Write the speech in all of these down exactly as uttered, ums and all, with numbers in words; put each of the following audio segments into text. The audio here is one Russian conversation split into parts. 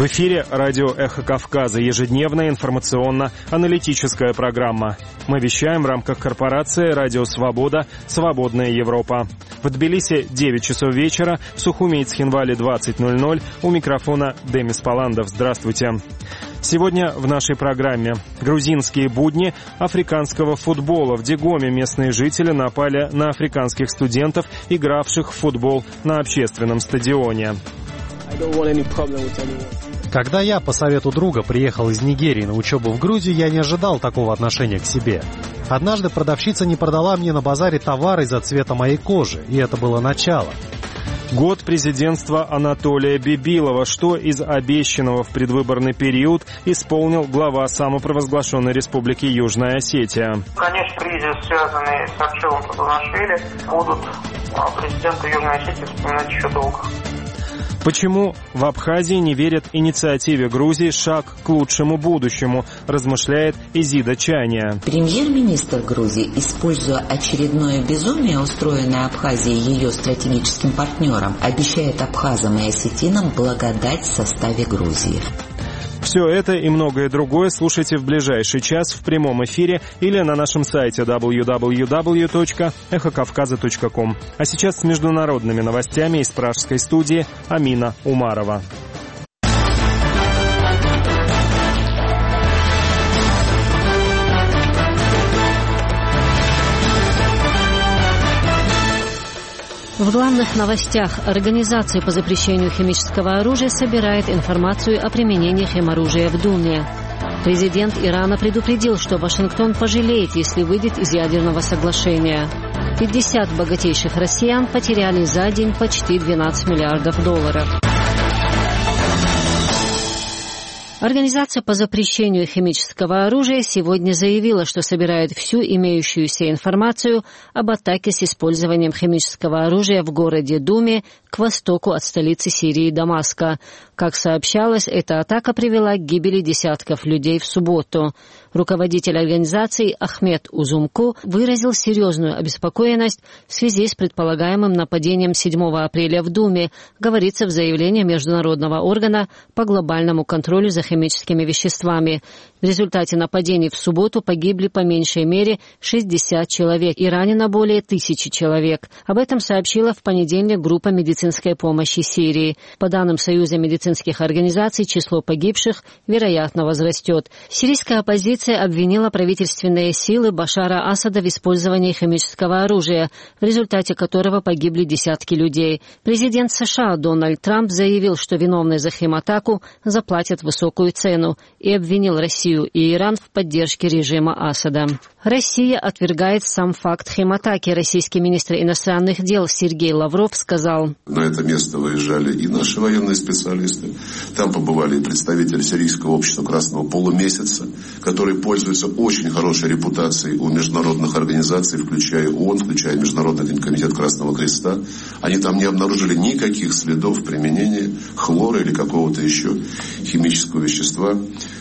В эфире радио «Эхо Кавказа», ежедневная информационно-аналитическая программа. Мы вещаем в рамках корпорации «Радио Свобода. Свободная Европа». В Тбилиси девять часов вечера, в Сухуми и Цхинвале двадцать ноль ноль. У микрофона Демис Паландов. Здравствуйте. Сегодня в нашей программе грузинские будни африканского футбола. В Дегоме местные жители напали на африканских студентов, игравших в футбол на общественном стадионе. Когда я по совету друга приехал из Нигерии на учебу в Грузию, я не ожидал такого отношения к себе. Однажды продавщица не продала мне на базаре товар из-за цвета моей кожи, и это было начало. Год президентства Анатолия Бибилова. Что из обещанного в предвыборный период исполнил глава самопровозглашенной республики Южная Осетия? Конечно, кризис, связанный с Арчилом Патунашвили, будут президента Южной Осетии вспоминать еще долго. Почему в Абхазии не верят инициативе Грузии «Шаг к лучшему будущему», размышляет Изида Чания. Премьер-министр Грузии, используя очередное безумие, устроенное Абхазией ее стратегическим партнером, обещает абхазам и осетинам благодать в составе Грузии. Все это и многое другое слушайте в ближайший час в прямом эфире или на нашем сайте дабл ю дабл ю дабл ю точка эхо кавказа точка ком. А сейчас с международными новостями из пражской студии Амина Умарова. В главных новостях. Организация по запрещению химического оружия собирает информацию о применении химоружия в Думе. Президент Ирана предупредил, что Вашингтон пожалеет, если выйдет из ядерного соглашения. пятьдесят богатейших россиян потеряли за день почти двенадцать миллиардов долларов. Организация по запрещению химического оружия сегодня заявила, что собирает всю имеющуюся информацию об атаке с использованием химического оружия в городе Думе к востоку от столицы Сирии Дамаска. Как сообщалось, эта атака привела к гибели десятков людей в субботу. Руководитель организации Ахмед Узумку выразил серьезную обеспокоенность в связи с предполагаемым нападением седьмого апреля в Думе, говорится в заявлении международного органа по глобальному контролю за химическими веществами. В результате нападений в субботу погибли по меньшей мере шестьдесят человек и ранено более тысячи человек. Об этом сообщила в понедельник группа медицинской помощи Сирии. По данным Союза медицинских организаций, число погибших, вероятно, возрастет. Сирийская оппозиция обвинила правительственные силы Башара Асада в использовании химического оружия, в результате которого погибли десятки людей. Президент США Дональд Трамп заявил, что виновные за химатаку заплатят высокую цену, и обвинил Россию и Иран в поддержке режима Асада. Россия отвергает сам факт химатаки. Российский министр иностранных дел Сергей Лавров сказал: на это место выезжали и наши военные специалисты. Там побывали и представители Сирийского общества Красного полумесяца, которые пользуются очень хорошей репутацией у международных организаций, включая ООН, включая Международный комитет Красного Креста. Они там не обнаружили никаких следов применения хлора или какого-то еще химического вещества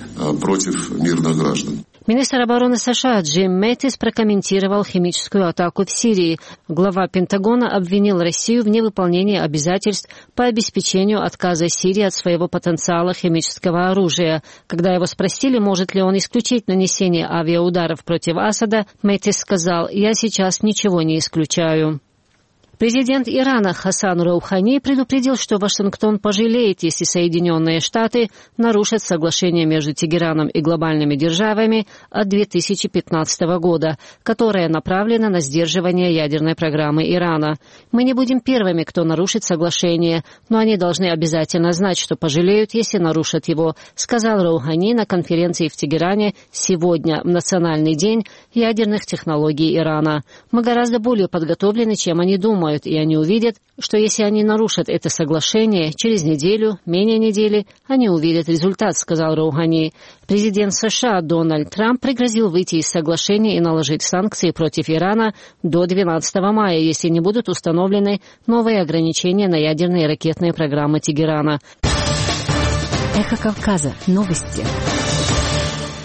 против мирных граждан. Министр обороны США Джим Мэттис прокомментировал химическую атаку в Сирии. Глава Пентагона обвинил Россию в невыполнении обязательств по обеспечению отказа Сирии от своего потенциала химического оружия. Когда его спросили, может ли он исключить нанесение авиаударов против Асада, Мэттис сказал: «Я сейчас ничего не исключаю». Президент Ирана Хасан Роухани предупредил, что Вашингтон пожалеет, если Соединенные Штаты нарушат соглашение между Тегераном и глобальными державами от две тысячи пятнадцатого года, которое направлено на сдерживание ядерной программы Ирана. «Мы не будем первыми, кто нарушит соглашение, но они должны обязательно знать, что пожалеют, если нарушат его», сказал Роухани на конференции в Тегеране сегодня, в Национальный день ядерных технологий Ирана. «Мы гораздо более подготовлены, чем они думают, и они увидят, что если они нарушат это соглашение, через неделю, менее недели, они увидят результат», сказал Роухани. Президент США Дональд Трамп пригрозил выйти из соглашения и наложить санкции против Ирана до двенадцатого мая, если не будут установлены новые ограничения на ядерные и ракетные программы Тегерана. Эхо Кавказа. Новости.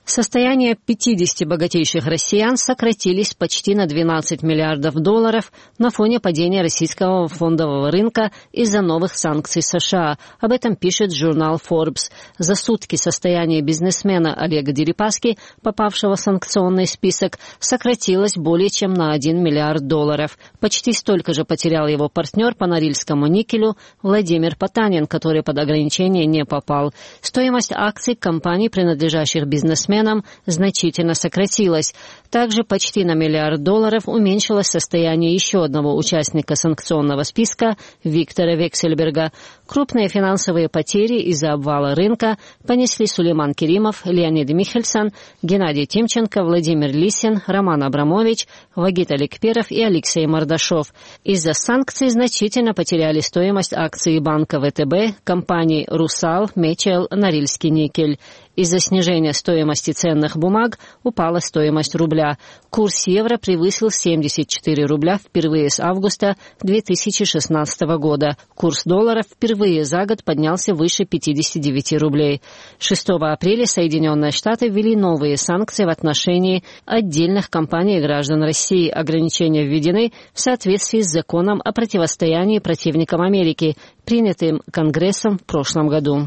Состояние пятидесяти богатейших россиян сократились почти на двенадцать миллиардов долларов на фоне падения российского фондового рынка из-за новых санкций США. Об этом пишет журнал Forbes. За сутки состояние бизнесмена Олега Дерипаски, попавшего в санкционный список, сократилось более чем на один миллиард долларов. Почти столько же потерял его партнер по Норильскому никелю Владимир Потанин, который под ограничение не попал. Стоимость акций компаний, принадлежащих бизнесменам, значительно сократилась. Также почти на миллиард долларов уменьшилось состояние еще одного участника санкционного списка Виктора Вексельберга. Крупные финансовые потери из-за обвала рынка понесли Сулейман Керимов, Леонид Михельсон, Геннадий Тимченко, Владимир Лисин, Роман Абрамович, Вагит Аликперов и Алексей Мордашов. Из-за санкций значительно потеряли стоимость акций банка ВТБ, компаний «Русал», «Мечел», «Норильский никель». Из-за снижения стоимости ценных бумаг упала стоимость рубля. Курс евро превысил семьдесят четыре рубля впервые с августа две тысячи шестнадцатого года. Курс доллара впервые за год поднялся выше пятидесяти девяти рублей. шестого апреля Соединенные Штаты ввели новые санкции в отношении отдельных компаний и граждан России. Ограничения введены в соответствии с законом о противостоянии противникам Америки, принятым Конгрессом в прошлом году.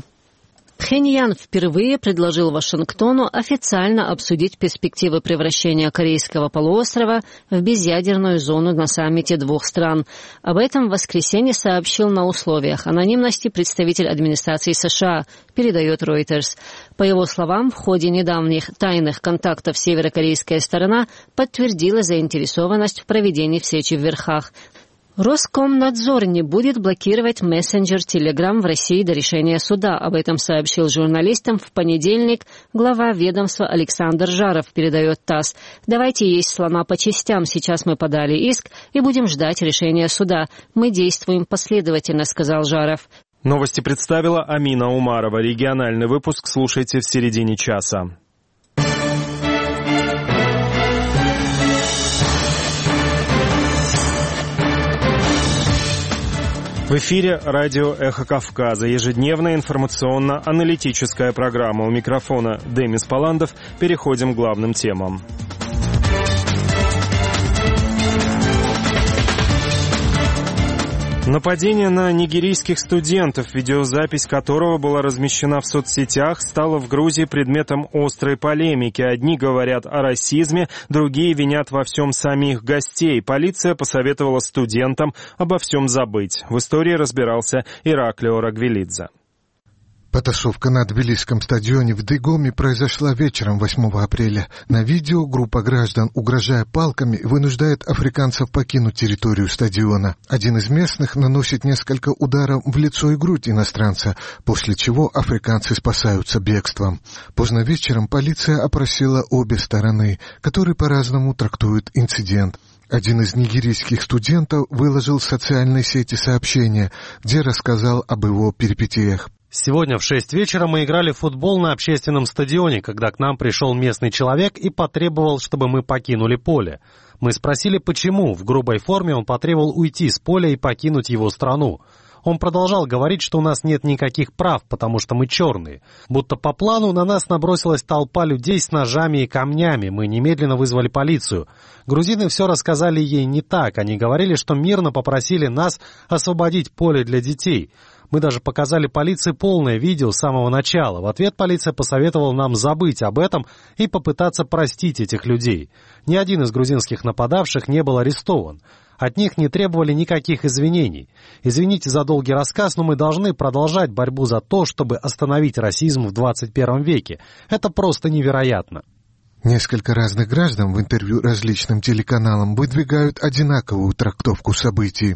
Пхеньян впервые предложил Вашингтону официально обсудить перспективы превращения Корейского полуострова в безъядерную зону на саммите двух стран. Об этом в воскресенье сообщил на условиях анонимности представитель администрации США, передает Reuters. По его словам, в ходе недавних тайных контактов северокорейская сторона подтвердила заинтересованность в проведении встречи в Верхах. Роскомнадзор не будет блокировать мессенджер Telegram в России до решения суда. Об этом сообщил журналистам в понедельник глава ведомства Александр Жаров, передает ТАСС. «Давайте есть слона по частям. Сейчас мы подали иск и будем ждать решения суда. Мы действуем последовательно», — сказал Жаров. Новости представила Амина Умарова. Региональный выпуск слушайте в середине часа. В эфире радио «Эхо Кавказа». Ежедневная информационно-аналитическая программа. У микрофона Демис Паландов. Переходим к главным темам. Нападение на нигерийских студентов, видеозапись которого была размещена в соцсетях, стало в Грузии предметом острой полемики. Одни говорят о расизме, другие винят во всем самих гостей. Полиция посоветовала студентам обо всем забыть. В истории разбирался Ираклио Рагвелидзе. Потасовка на Тбилисском стадионе в Дыгоме произошла вечером восьмого апреля. На видео группа граждан, угрожая палками, вынуждает африканцев покинуть территорию стадиона. Один из местных наносит несколько ударов в лицо и грудь иностранца, после чего африканцы спасаются бегством. Поздно вечером полиция опросила обе стороны, которые по-разному трактуют инцидент. Один из нигерийских студентов выложил в социальной сети сообщение, где рассказал об его перипетиях. Сегодня в шесть вечера мы играли в футбол на общественном стадионе, когда к нам пришел местный человек и потребовал, чтобы мы покинули поле. Мы спросили, почему. В грубой форме он потребовал уйти с поля и покинуть его страну. Он продолжал говорить, что у нас нет никаких прав, потому что мы черные. Будто по плану на нас набросилась толпа людей с ножами и камнями. Мы немедленно вызвали полицию. Грузины все рассказали ей не так. Они говорили, что мирно попросили нас освободить поле для детей. Мы даже показали полиции полное видео с самого начала. В ответ полиция посоветовала нам забыть об этом и попытаться простить этих людей. Ни один из грузинских нападавших не был арестован. От них не требовали никаких извинений. Извините за долгий рассказ, но мы должны продолжать борьбу за то, чтобы остановить расизм в двадцать первом веке. Это просто невероятно. Несколько разных граждан в интервью различным телеканалам выдвигают одинаковую трактовку событий.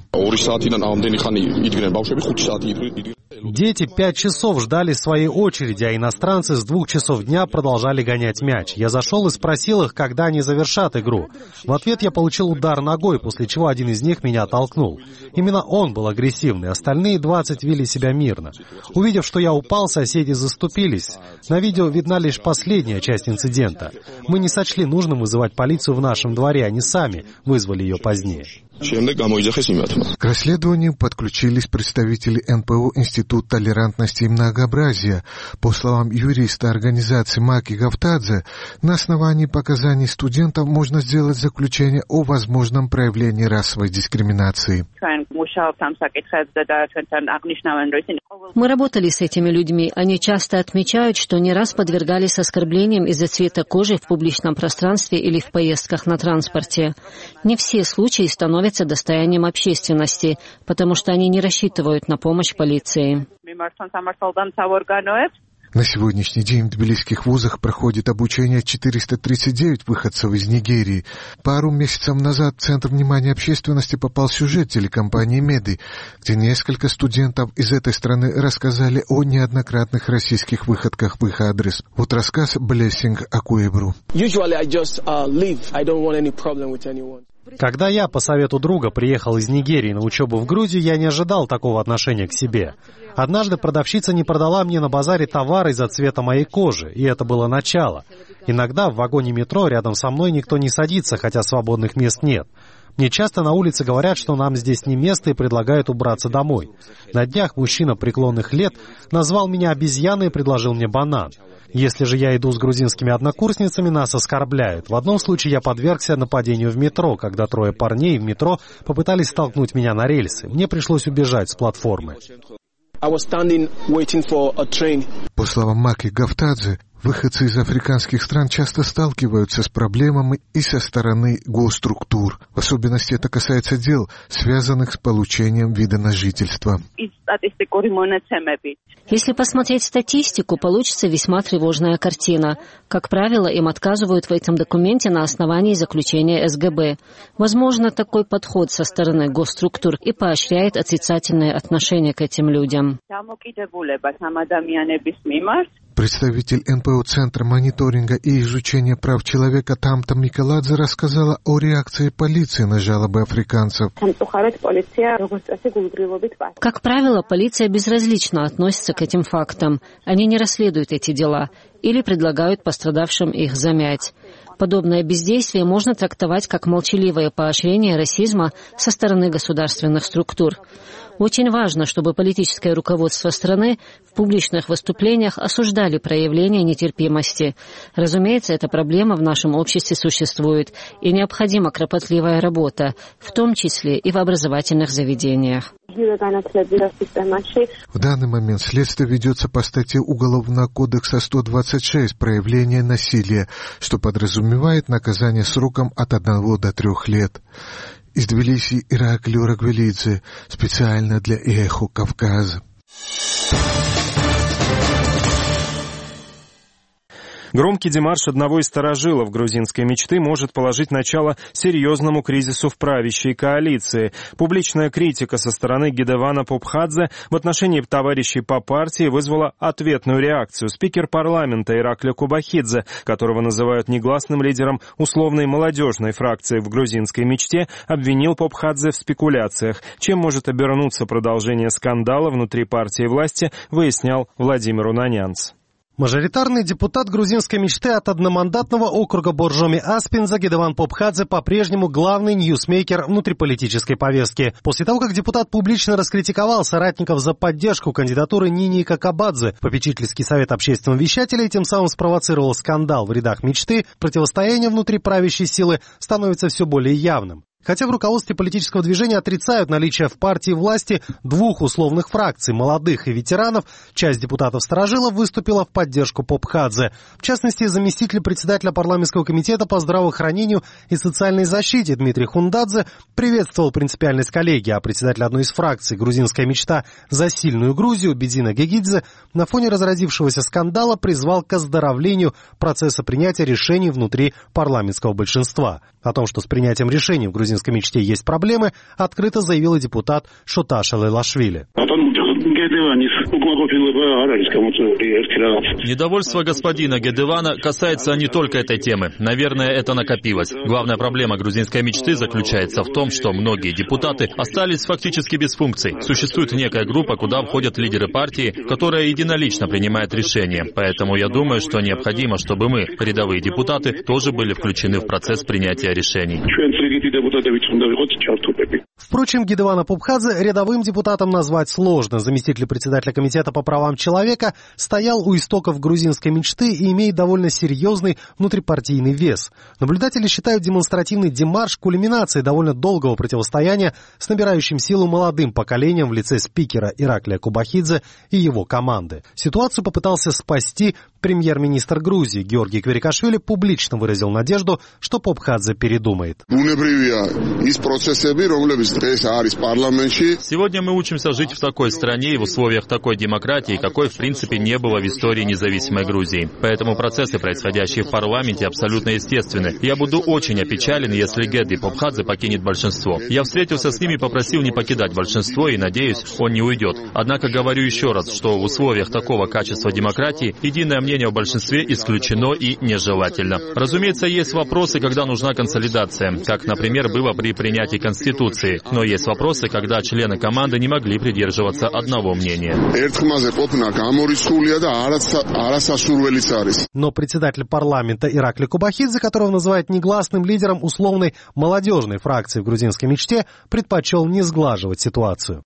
Дети пять часов ждали своей очереди, а иностранцы с двух часов дня продолжали гонять мяч. Я зашел и спросил их, когда они завершат игру. В ответ я получил удар ногой, после чего один из них меня оттолкнул. Именно он был агрессивный, остальные двадцать вели себя мирно. Увидев, что я упал, соседи заступились. На видео видна лишь последняя часть инцидента. Мы не сочли нужным вызывать полицию в нашем дворе, они сами вызвали ее позднее. К расследованию подключились представители эн пэ о Института Институт толерантности и многообразия. По словам юриста организации Маки Гафтадзе, на основании показаний студентов можно сделать заключение о возможном проявлении расовой дискриминации. Мы работали с этими людьми. Они часто отмечают, что не раз подвергались оскорблениям из-за цвета кожи в публичном пространстве или в поездках на транспорте. Не все случаи становятся достоянием общественности, потому что они не рассчитывают на помощь полиции. На сегодняшний день в тбилисских вузах проходит обучение четыреста тридцать девять выходцев из Нигерии. Пару месяцев назад в центр внимания общественности попал сюжет телекомпании «Меди», где несколько студентов из этой страны рассказали о неоднократных российских выходках в их адрес. Вот рассказ Блессинг Акуэбру. Когда я, по совету друга, приехал из Нигерии на учебу в Грузию, я не ожидал такого отношения к себе. Однажды продавщица не продала мне на базаре товар из-за цвета моей кожи, и это было начало. Иногда в вагоне метро рядом со мной никто не садится, хотя свободных мест нет. Мне часто на улице говорят, что нам здесь не место, и предлагают убраться домой. На днях мужчина преклонных лет назвал меня обезьяной и предложил мне банан. Если же я иду с грузинскими однокурсницами, нас оскорбляют. В одном случае я подвергся нападению в метро, когда трое парней в метро попытались столкнуть меня на рельсы. Мне пришлось убежать с платформы. По словам Маки Гафтадзе, выходцы из африканских стран часто сталкиваются с проблемами и со стороны госструктур. В особенности это касается дел, связанных с получением вида на жительство. Если посмотреть статистику, получится весьма тревожная картина. Как правило, им отказывают в этом документе на основании заключения эс гэ бэ. Возможно, такой подход со стороны госструктур и поощряет отрицательное отношение к этим людям. Представитель эн пэ о Центра мониторинга и изучения прав человека Тамта Микаладзе рассказала о реакции полиции на жалобы африканцев. Как правило, полиция безразлично относится к этим фактам. Они не расследуют эти дела или предлагают пострадавшим их замять. Подобное бездействие можно трактовать как молчаливое поощрение расизма со стороны государственных структур. Очень важно, чтобы политическое руководство страны в публичных выступлениях осуждали проявления нетерпимости. Разумеется, эта проблема в нашем обществе существует, и необходима кропотливая работа, в том числе и в образовательных заведениях. В данный момент следствие ведется по статье Уголовного кодекса сто двадцать шесть «Проявление насилия», что подразумевает наказание сроком от одного до трех лет. Из Тбилиси Ираклий Рагвелидзе, специально для «Эхо Кавказа». Громкий демарш одного из старожилов грузинской мечты может положить начало серьезному кризису в правящей коалиции. Публичная критика со стороны Гедевана Попхадзе в отношении товарищей по партии вызвала ответную реакцию. Спикер парламента Ираклий Кубахидзе, которого называют негласным лидером условной молодежной фракции в грузинской мечте, обвинил Попхадзе в спекуляциях. Чем может обернуться продолжение скандала внутри партии власти, выяснял Владимир Унанянц. Мажоритарный депутат грузинской мечты от одномандатного округа Боржоми-Аспинза Гедеван Попхадзе по-прежнему главный ньюсмейкер внутриполитической повестки. После того, как депутат публично раскритиковал соратников за поддержку кандидатуры Нини Какабадзе в попечительский совет общественного вещателя и тем самым спровоцировал скандал в рядах мечты, противостояние внутри правящей силы становится все более явным. Хотя в руководстве политического движения отрицают наличие в партии власти двух условных фракций, молодых и ветеранов, часть депутатов-старожилов выступила в поддержку Попхадзе. В частности, заместитель председателя парламентского комитета по здравоохранению и социальной защите Дмитрий Хундадзе приветствовал принципиальность коллеги, а председатель одной из фракций «Грузинская мечта за сильную Грузию» Бедина Гегидзе на фоне разразившегося скандала призвал к оздоровлению процесса принятия решений внутри парламентского большинства. О том, что с принятием решений в грузинской мечте есть проблемы, открыто заявил и депутат Шоташа Лелашвили. Недовольство господина Гедевана касается не только этой темы. Наверное, это накопилось. Главная проблема грузинской мечты заключается в том, что многие депутаты остались фактически без функций. Существует некая группа, куда входят лидеры партии, которая единолично принимает решения. Поэтому я думаю, что необходимо, чтобы мы, рядовые депутаты, тоже были включены в процесс принятия решений. Впрочем, Гедевана Попхадзе рядовым депутатом назвать сложно. Заместитель председателя комитета по правам человека стоял у истоков грузинской мечты и имеет довольно серьезный внутрипартийный вес. Наблюдатели считают демонстративный демарш кульминацией довольно долгого противостояния с набирающим силу молодым поколением в лице спикера Ираклия Кубахидзе и его команды. Ситуацию попытался спасти премьер-министр Грузии Георгий Кверикашвили, публично выразил надежду, что Попхадзе передумает. Сегодня мы учимся жить в такой стране и в условиях такой демократии, какой в принципе не было в истории независимой Грузии. Поэтому процессы, происходящие в парламенте, абсолютно естественны. Я буду очень опечален, если Геди Попхадзе покинет большинство. Я встретился с ним и попросил не покидать большинство, и надеюсь, он не уйдет. Однако говорю еще раз, что в условиях такого качества демократии единое мнение в большинстве исключено и нежелательно. Разумеется, есть вопросы, когда нужна консолидация, как, например, было при принятии Конституции. Но есть вопросы, когда члены команды не могли придерживаться одного мнения. Но председатель парламента Ираклий Кубахидзе, которого называют негласным лидером условной молодежной фракции в грузинской мечте, предпочел не сглаживать ситуацию.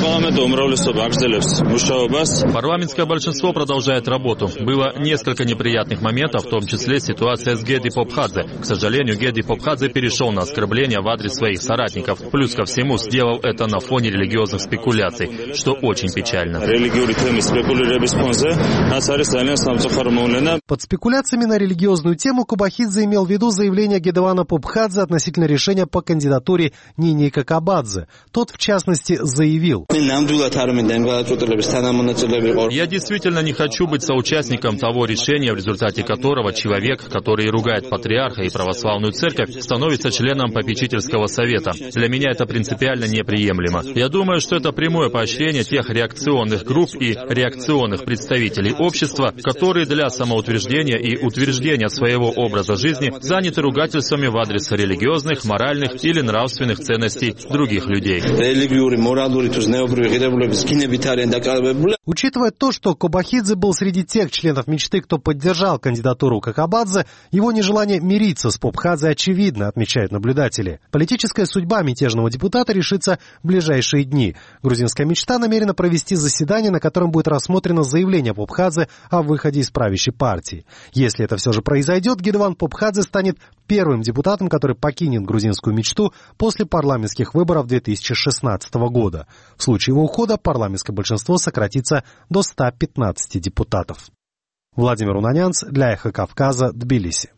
Парламентское большинство продолжает работу. Было несколько неприятных моментов, в том числе ситуация с Геди Попхадзе. К сожалению, Геди Попхадзе перешел на оскорбления в адрес своих соратников. Плюс ко всему, сделал это на фоне религиозных спекуляций, что очень печально. Под спекуляциями на религиозную тему Кубахидзе имел в виду заявление Гедевана Попхадзе относительно решения по кандидатуре Нини Какабадзе. Тот, в частности, заявил: «Я действительно не хочу быть соучастником того решения, в результате которого человек, который ругает патриарха и православную церковь, становится членом попечительского совета. Для меня это принципиально неприемлемо. Я думаю, что это прямое поощрение тех реакционных групп и реакционных представителей общества, которые для самоутверждения и утверждения своего образа жизни заняты ругательствами в адрес религиозных, моральных или нравственных ценностей других людей». Учитывая то, что Кубахидзе был среди тех членов мечты, кто поддержал кандидатуру Какабадзе, его нежелание мириться с Попхадзе очевидно, отмечают наблюдатели. Политическая судьба мятежного депутата решится в ближайшие дни. Грузинская мечта намерена провести заседание, на котором будет рассмотрено заявление Попхадзе о выходе из правящей партии. Если это все же произойдет, Гедеван Попхадзе станет первым депутатом, который покинет грузинскую мечту после парламентских выборов две тысячи шестнадцатого года. В случае его ухода парламентское большинство сократится до ста пятнадцати депутатов. Владимир Унанянц для Эхо Кавказа, Тбилиси.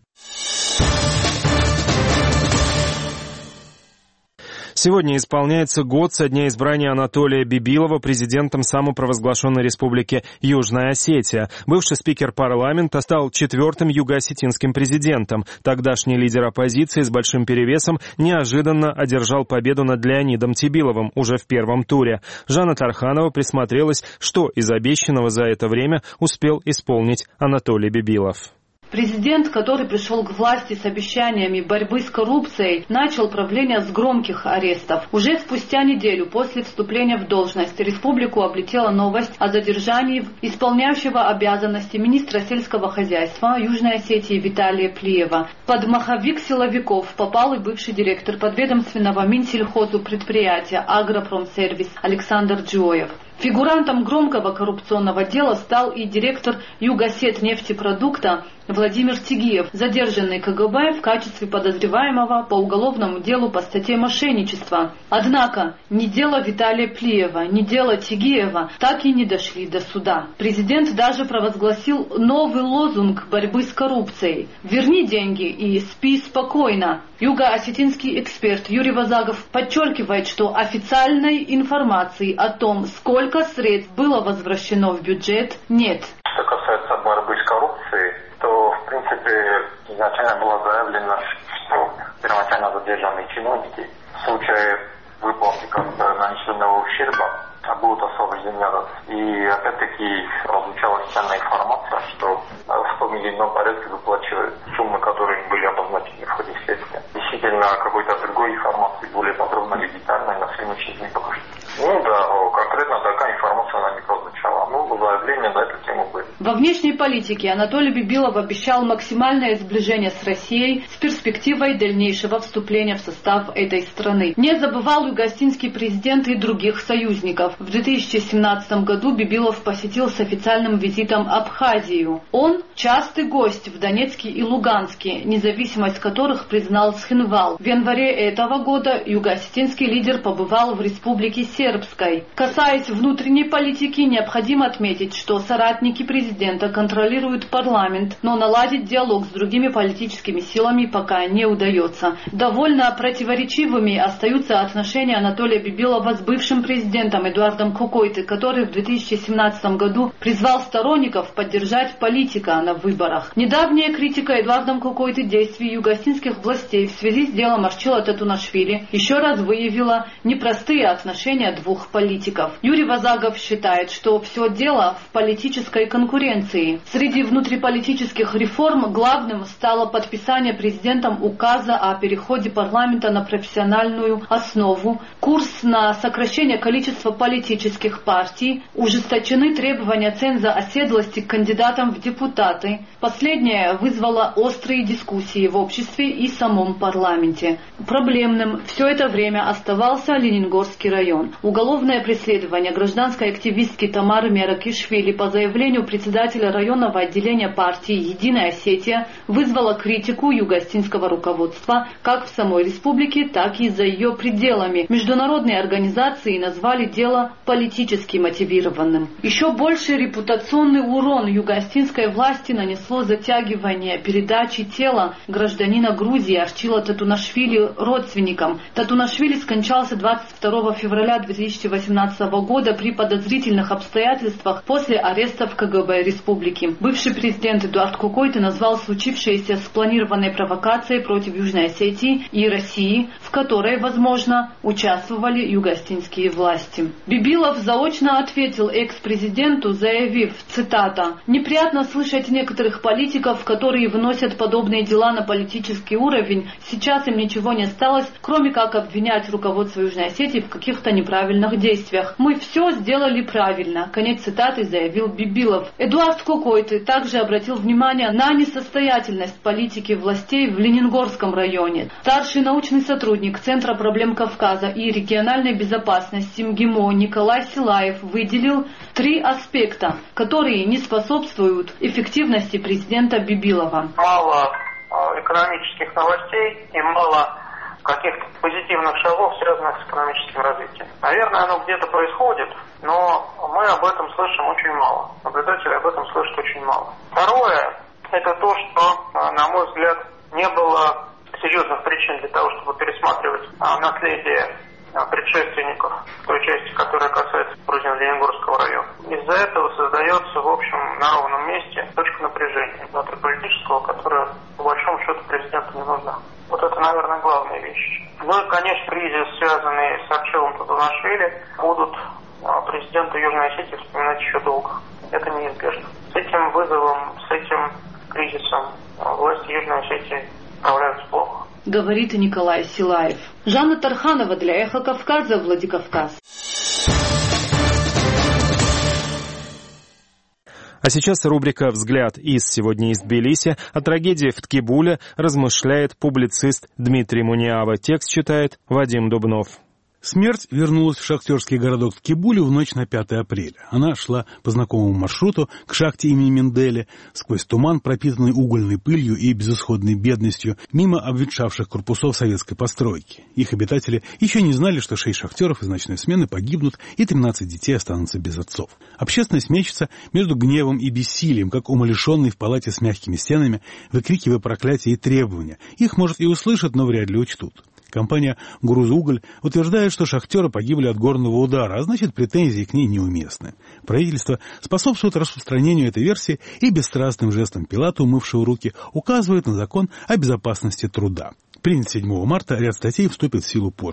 Сегодня исполняется год со дня избрания Анатолия Бибилова президентом самопровозглашенной республики Южная Осетия. Бывший спикер парламента стал четвертым юго-осетинским президентом. Тогдашний лидер оппозиции с большим перевесом неожиданно одержал победу над Леонидом Тебиловым уже в первом туре. Жанна Тарханова присмотрелась, что из обещанного за это время успел исполнить Анатолий Бибилов. Президент, который пришел к власти с обещаниями борьбы с коррупцией, начал правление с громких арестов. Уже спустя неделю после вступления в должность республику облетела новость о задержании исполняющего обязанности министра сельского хозяйства Южной Осетии Виталия Плиева. Под маховик силовиков попал и бывший директор подведомственного Минсельхозу предприятия «Агропромсервис» Александр Джоев. Фигурантом громкого коррупционного дела стал и директор Югосетнефтепродукта Владимир Тигиев, задержанный КГБ в качестве подозреваемого по уголовному делу по статье мошенничества. Однако ни дело Виталия Плиева, ни дело Тигиева так и не дошли до суда. Президент даже провозгласил новый лозунг борьбы с коррупцией: «Верни деньги и спи спокойно». Юго-осетинский эксперт Юрий Вазагов подчеркивает, что официальной информации о том, сколько средств было возвращено в бюджет, нет. Что касается борьбы с коррупцией, то, в принципе, изначально было заявлено, что первоначально задержанные чиновники в случае выплаты нанесенного ущерба будут освобождены. И опять-таки прозвучала официальная информация, что в стомиллионном порядке выплачивают суммы, которые не были обозначены в ходе следствия. Действительно, какой-то другой информации, более подробно или детально, на сегодняшний день пока что. Ну да, конкретно такая информация она не прозвучала. Ну, заявление на эту тему были. Во внешней политике Анатолий Бибилов обещал максимальное сближение с Россией с перспективой перспективой дальнейшего вступления в состав этой страны. Не забывал югославский президент и других союзников. В две тысячи семнадцатом году Бибилов посетил с официальным визитом Абхазию. Он частый гость в Донецке и Луганске, независимость которых признал Схинвал. В январе этого года юго-осетинский лидер побывал в Республике Сербской. Касаясь внутренней политики, необходимо отметить, что соратники президента контролируют парламент, но наладить диалог с другими политическими силами пока не удается. Довольно противоречивыми остаются отношения Анатолия Бибилова с бывшим президентом Эдуардом Кокойты, который в две тысячи семнадцатом году призвал сторонников поддержать политика на выборах. Недавняя критика Эдуардом Кокойты действий юго-осетинских властей в связи с делом Арчила Татунашвили еще раз выявила непростые отношения двух политиков. Юрий Вазагов считает, что все дело в политической конкуренции. Среди внутриполитических реформ главным стало подписание президентом указа о переходе парламента на профессиональную основу, курс на сокращение количества политических партий, ужесточены требования ценза оседлости к кандидатам в депутаты. Последнее вызвало острые дискуссии в обществе и самом парламенте. Проблемным все это время оставался Ленингорский район. Уголовное преследование гражданской активистки Тамары Меракишвили по заявлению председателя районного отделения партии «Единая Осетия» вызвало критику юго-осетинского руководства как в самой республике, так и за ее пределами. Международные организации назвали дело политически мотивированным. Еще больший репутационный урон юго-осетинской власти нанесло затягивание передачи тела гражданина Грузии Арчила Татунашвили родственникам. Татунашвили скончался двадцать второго февраля две тысячи восемнадцатого года при подозрительных обстоятельствах после ареста в ка гэ бэ республики. Бывший президент Эдуард Кокойты назвал случившееся спланированной провокацией против Южной Осетии и России, в которой, возможно, участвовали юго-осетинские власти. Бибилов заочно ответил экс-президенту, заявив, цитата, «Неприятно слышать некоторых политиков, которые выносят подобные дела на политический уровень. Сейчас им ничего не осталось, кроме как обвинять руководство Южной Осетии в каких-то неправильных действиях. Мы все сделали правильно», конец цитаты заявил Бибилов. Эдуард Кокойты также обратил внимание на несостоятельность политики властей в Ленингорском районе. Старший научный сотрудник Центра проблем Кавказа и региональной безопасности МГИМО Николай Силаев выделил три аспекта, которые не способствуют эффективности президента Бибилова. Мало экономических новостей и мало каких-то позитивных шагов, связанных с экономическим развитием. Наверное, оно где-то происходит, но мы об этом слышим очень мало. Наблюдатели об этом слышат очень мало. Второе, это то, что, на мой взгляд, не было серьезных причин для того, чтобы пересматривать наследие предшественников, в той части, которая касается Грузино-Ленингорского района. Из-за этого создается, в общем, на ровном месте точка напряжения внутриполитического, которая, по большому счету, президенту не нужна. Вот это, наверное, главная вещь. Ну и, конечно, кризис, связанный с Арчилом Татунашвили, будут президента Южной Осетии вспоминать еще долго. Это неизбежно. С этим вызовом, с этим кризисом власти Южной Осетии справляются плохо. Говорит Николай Силаев. Жанна Тарханова для «Эхо Кавказа», Владикавказ. А сейчас рубрика «Взгляд из сегодня из Тбилиси». О трагедии в Ткибуле размышляет публицист Дмитрий Муниава. Текст читает Вадим Дубнов. Смерть вернулась в шахтерский городок Ткибулю в ночь на пятое апреля. Она шла по знакомому маршруту к шахте имени Менделе, сквозь туман, пропитанный угольной пылью и безысходной бедностью, мимо обветшавших корпусов советской постройки. Их обитатели еще не знали, что шесть шахтеров из ночной смены погибнут и тринадцать детей останутся без отцов. Общественность мечется между гневом и бессилием, как умалишенный в палате с мягкими стенами, выкрикивая проклятия и требования. Их, может, и услышат, но вряд ли учтут. Компания «Грузуголь» утверждает, что шахтеры погибли от горного удара, а значит, претензии к ней неуместны. Правительство способствует распространению этой версии и бесстрастным жестом Пилата, умывшего руки, указывает на закон о безопасности труда. Принят седьмого марта, ряд статей вступит в силу позже.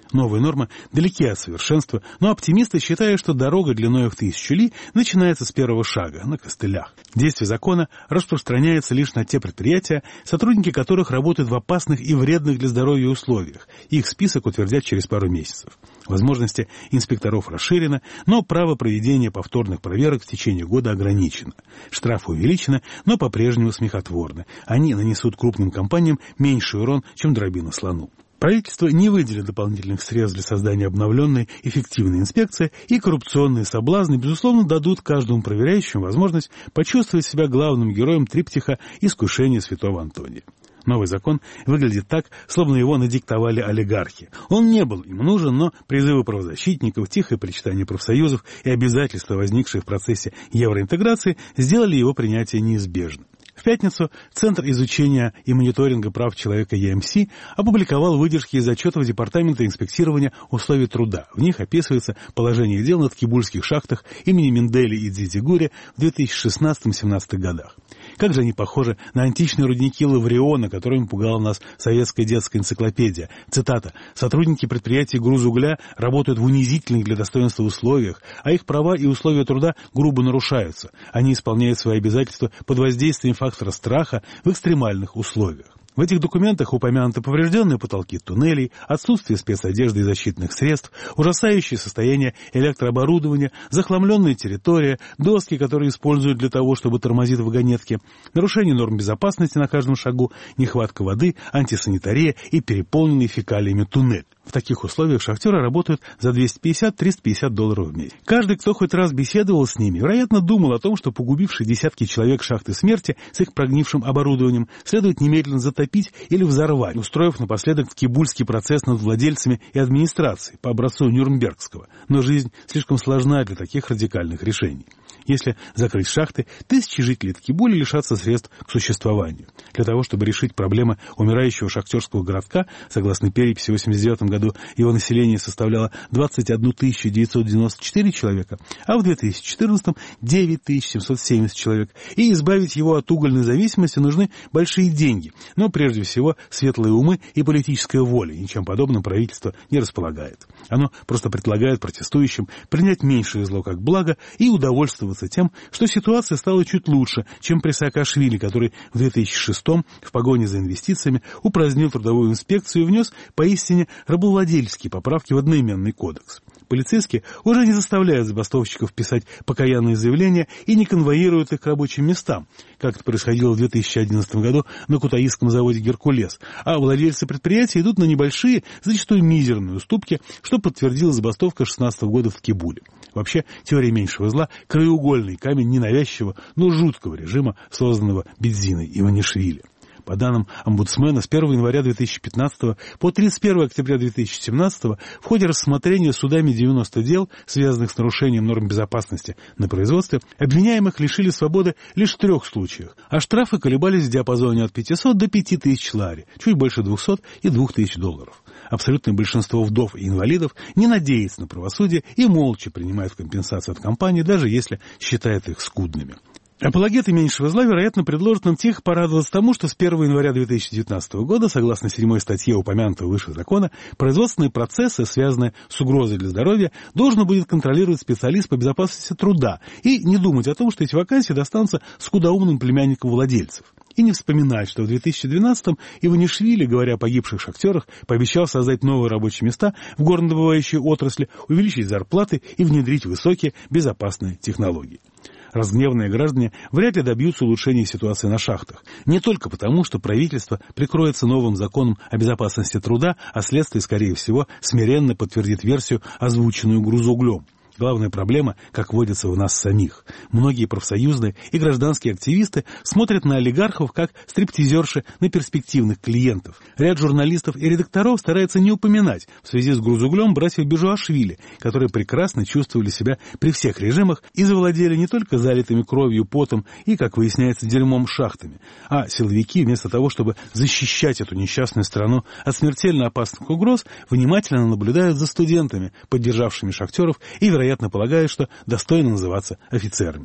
Новые нормы далеки от совершенства, но оптимисты считают, что дорога длиной в тысячу ли начинается с первого шага, на костылях. Действие закона распространяется лишь на те предприятия, сотрудники которых работают в опасных и вредных для здоровья условиях. Их список утвердят через пару месяцев. Возможности инспекторов расширены, но право проведения повторных проверок в течение года ограничено. Штрафы увеличены, но по-прежнему смехотворны. Они нанесут крупным компаниям меньший урон, чем дробина слону. Правительство не выделит дополнительных средств для создания обновленной эффективной инспекции, и коррупционные соблазны, безусловно, дадут каждому проверяющему возможность почувствовать себя главным героем триптиха «Искушение святого Антония». Новый закон выглядит так, словно его надиктовали олигархи. Он не был им нужен, но призывы правозащитников, тихое причитание профсоюзов и обязательства, возникшие в процессе евроинтеграции, сделали его принятие неизбежным. В пятницу Центр изучения и мониторинга прав человека и эм си опубликовал выдержки из отчетов Департамента инспектирования условий труда. В них описывается положение дел на ткибульских шахтах имени Мендели и Дзидзигури в две тысячи шестнадцатом-семнадцатом годах. Как же они похожи на античные рудники Лавриона, которыми пугала нас советская детская энциклопедия. Цитата. «Сотрудники предприятий грузугля работают в унизительных для достоинства условиях, а их права и условия труда грубо нарушаются. Они исполняют свои обязательства под воздействием фактора страха в экстремальных условиях». В этих документах упомянуты поврежденные потолки туннелей, отсутствие спецодежды и защитных средств, ужасающее состояние электрооборудования, захламленная территория, доски, которые используют для того, чтобы тормозить вагонетки, нарушение норм безопасности на каждом шагу, нехватка воды, антисанитария и переполненный фекалиями туннель. В таких условиях шахтеры работают за двести пятьдесят - триста пятьдесят долларов в месяц. Каждый, кто хоть раз беседовал с ними, вероятно, думал о том, что погубившие десятки человек шахты смерти с их прогнившим оборудованием следует немедленно затопить или взорвать, устроив напоследок ткибульский процесс над владельцами и администрацией по образцу Нюрнбергского. Но жизнь слишком сложна для таких радикальных решений. Если закрыть шахты, тысячи жителей Ткибули лишатся средств к существованию. Для того, чтобы решить проблемы умирающего шахтерского городка, согласно переписи в восемьдесят девятом году его население составляло двадцать одну тысячу девятьсот девяносто четыре человека, а в две тысячи четырнадцатом — девять тысяч семьсот семьдесят человек. И избавить его от угольной зависимости нужны большие деньги, но прежде всего светлые умы и политическая воля. Ничем подобным правительство не располагает. Оно просто предлагает протестующим принять меньшее зло как благо и удовольствоваться тем, что ситуация стала чуть лучше, чем при Саакашвили, который в две тысячи шестом в погоне за инвестициями упразднил трудовую инспекцию и внес поистине рабовладельческие поправки в одноименный кодекс. Полицейские уже не заставляют забастовщиков писать покаянные заявления и не конвоируют их к рабочим местам, как это происходило в две тысячи одиннадцатом году на кутаисском заводе «Геркулес», а владельцы предприятий идут на небольшие, зачастую мизерные уступки, что подтвердила забастовка шестнадцатого года в Ткибуле. Вообще, теория меньшего зла – краеугольный камень ненавязчивого, но жуткого режима, созданного Бедзиной Иванишвили. По данным омбудсмена, с первого января две тысячи пятнадцатого по тридцать первого октября две тысячи семнадцатого в ходе рассмотрения судами девяноста дел, связанных с нарушением норм безопасности на производстве, обвиняемых лишили свободы лишь в трех случаях, а штрафы колебались в диапазоне от пятисот до пяти тысяч лари, чуть больше двухсот и двух тысяч долларов. Абсолютное большинство вдов и инвалидов не надеется на правосудие и молча принимает компенсацию от компании, даже если считает их скудными. Апологеты меньшего зла, вероятно, предложат нам тихо порадоваться тому, что с первого января две тысячи девятнадцатого года, согласно седьмой статье упомянутого выше закона, производственные процессы, связанные с угрозой для здоровья, должен будет контролировать специалист по безопасности труда и не думать о том, что эти вакансии достанутся скудоумным племянникам владельцев. И не вспоминать, что в две тысячи двенадцатом Иванишвили, говоря о погибших шахтерах, пообещал создать новые рабочие места в горнодобывающей отрасли, увеличить зарплаты и внедрить высокие безопасные технологии. Разгневанные граждане вряд ли добьются улучшения ситуации на шахтах. Не только потому, что правительство прикроется новым законом о безопасности труда, а следствие, скорее всего, смиренно подтвердит версию, озвученную грузоуглем. Главная проблема, как водится, в нас самих. Многие профсоюзные и гражданские активисты смотрят на олигархов как стриптизерши на перспективных клиентов. Ряд журналистов и редакторов старается не упоминать в связи с грузуглем братьев Бежуашвили, которые прекрасно чувствовали себя при всех режимах и завладели не только залитыми кровью, потом и, как выясняется, дерьмом шахтами, а силовики, вместо того, чтобы защищать эту несчастную страну от смертельно опасных угроз, внимательно наблюдают за студентами, поддержавшими шахтеров и, вероятно, вероятно, полагают, что достойно называться офицерами.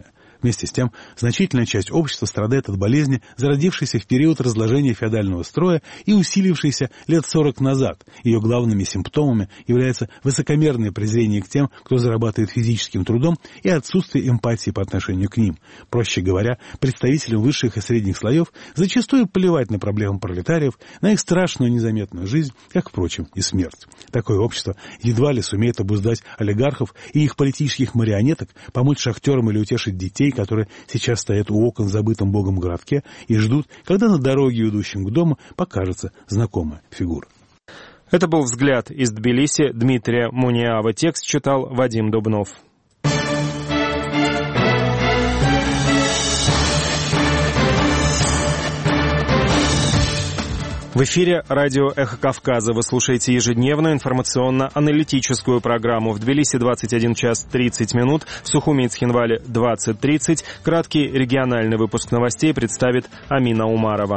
Вместе с тем, значительная часть общества страдает от болезни, зародившейся в период разложения феодального строя и усилившейся лет сорок назад. Ее главными симптомами является высокомерное презрение к тем, кто зарабатывает физическим трудом, и отсутствие эмпатии по отношению к ним. Проще говоря, представителям высших и средних слоев зачастую плевать на проблемы пролетариев, на их страшную незаметную жизнь, как, впрочем, и смерть. Такое общество едва ли сумеет обуздать олигархов и их политических марионеток, помочь шахтерам или утешить детей, которые сейчас стоят у окон в забытом богом городке и ждут, когда на дороге, идущем к дому, покажется знакомая фигура. Это был «Взгляд» из Тбилиси Дмитрия Муниава. Текст читал Вадим Дубнов. В эфире радио «Эхо Кавказа». Вы слушаете ежедневную информационно-аналитическую программу. В Тбилиси двадцать один час тридцать минут, в Сухуми и Цхинвале двадцать тридцать. Краткий региональный выпуск новостей представит Амина Умарова.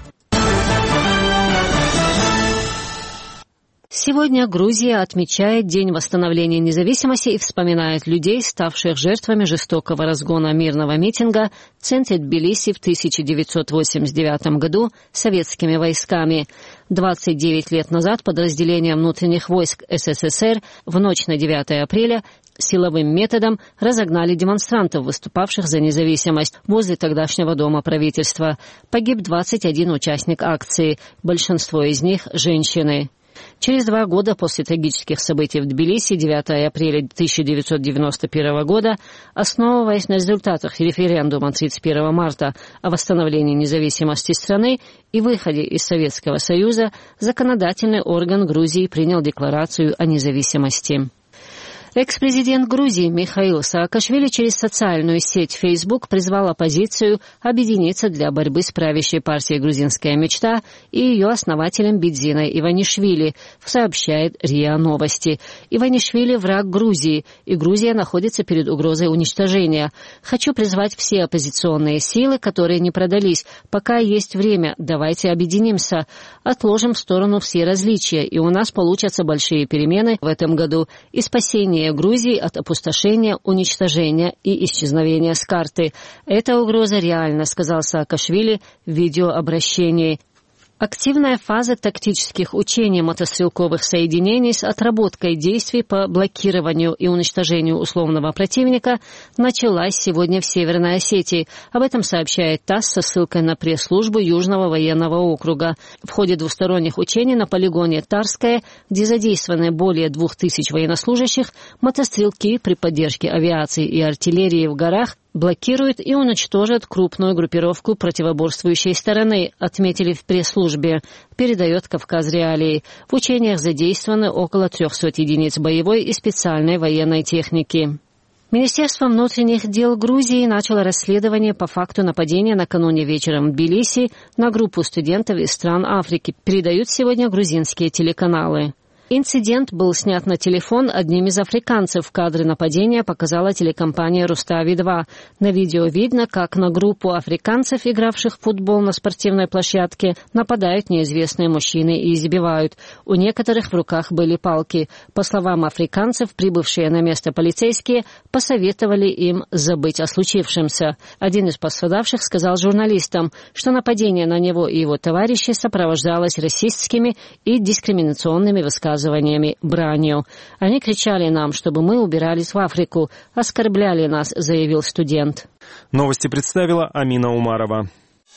Сегодня Грузия отмечает День восстановления независимости и вспоминает людей, ставших жертвами жестокого разгона мирного митинга в центре Тбилиси в тысяча девятьсот восемьдесят девятом году советскими войсками. двадцать девять лет назад подразделения внутренних войск СССР в ночь на девятое апреля силовым методом разогнали демонстрантов, выступавших за независимость, возле тогдашнего дома правительства. Погиб двадцать один участник акции, большинство из них – женщины. Через два года после трагических событий в Тбилиси, девятое апреля тысяча девятьсот девяносто первого года, основываясь на результатах референдума тридцать первого марта о восстановлении независимости страны и выходе из Советского Союза, законодательный орган Грузии принял декларацию о независимости. Экс-президент Грузии Михаил Саакашвили через социальную сеть Facebook призвал оппозицию объединиться для борьбы с правящей партией «Грузинская мечта» и ее основателем Бидзиной Иванишвили, сообщает РИА Новости. Иванишвили – враг Грузии, и Грузия находится перед угрозой уничтожения. Хочу призвать все оппозиционные силы, которые не продались. Пока есть время, давайте объединимся. Отложим в сторону все различия, и у нас получатся большие перемены в этом году и спасение Грузии от опустошения, уничтожения и исчезновения с карты. Эта угроза реальна, сказал Саакашвили в видеообращении. Активная фаза тактических учений мотострелковых соединений с отработкой действий по блокированию и уничтожению условного противника началась сегодня в Северной Осетии. Об этом сообщает ТАСС со ссылкой на пресс-службу Южного военного округа. В ходе двусторонних учений на полигоне Тарское, где задействованы более двух тысяч военнослужащих, мотострелки при поддержке авиации и артиллерии в горах блокируют и уничтожат крупную группировку противоборствующей стороны, отметили в пресс-службе, передает «Кавказ Реалии». В учениях задействованы около трехсот единиц боевой и специальной военной техники. Министерство внутренних дел Грузии начало расследование по факту нападения накануне вечером в Тбилиси на группу студентов из стран Африки, передают сегодня грузинские телеканалы. Инцидент был снят на телефон одним из африканцев. Кадры нападения показала телекомпания «Рустави два». На видео видно, как на группу африканцев, игравших в футбол на спортивной площадке, нападают неизвестные мужчины и избивают. У некоторых в руках были палки. По словам африканцев, прибывшие на место полицейские посоветовали им забыть о случившемся. Один из пострадавших сказал журналистам, что нападение на него и его товарищей сопровождалось расистскими и дискриминационными высказываниями. бранью. Они кричали нам, чтобы мы убирались в Африку. Оскорбляли нас, заявил студент. Новости представила Амина Умарова.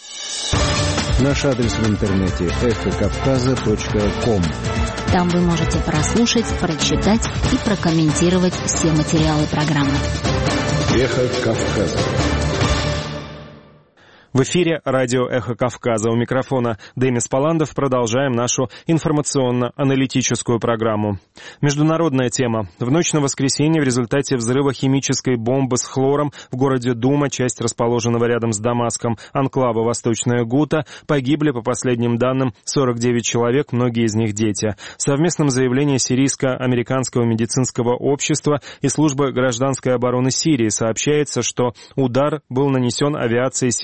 Наш адрес в интернете эхо кавказа точка ком. Там вы можете прослушать, прочитать и прокомментировать все материалы программы. Эхо Кавказа. В эфире радио «Эхо Кавказа». У микрофона Демис Паландов. Продолжаем нашу информационно-аналитическую программу. Международная тема. В ночь на воскресенье в результате взрыва химической бомбы с хлором в городе Дума, часть расположенного рядом с Дамаском анклава Восточная Гута, погибли, по последним данным, сорок девять человек, многие из них дети. В совместном заявлении Сирийско-американского медицинского общества и службы гражданской обороны Сирии сообщается, что удар был нанесен авиацией сил президента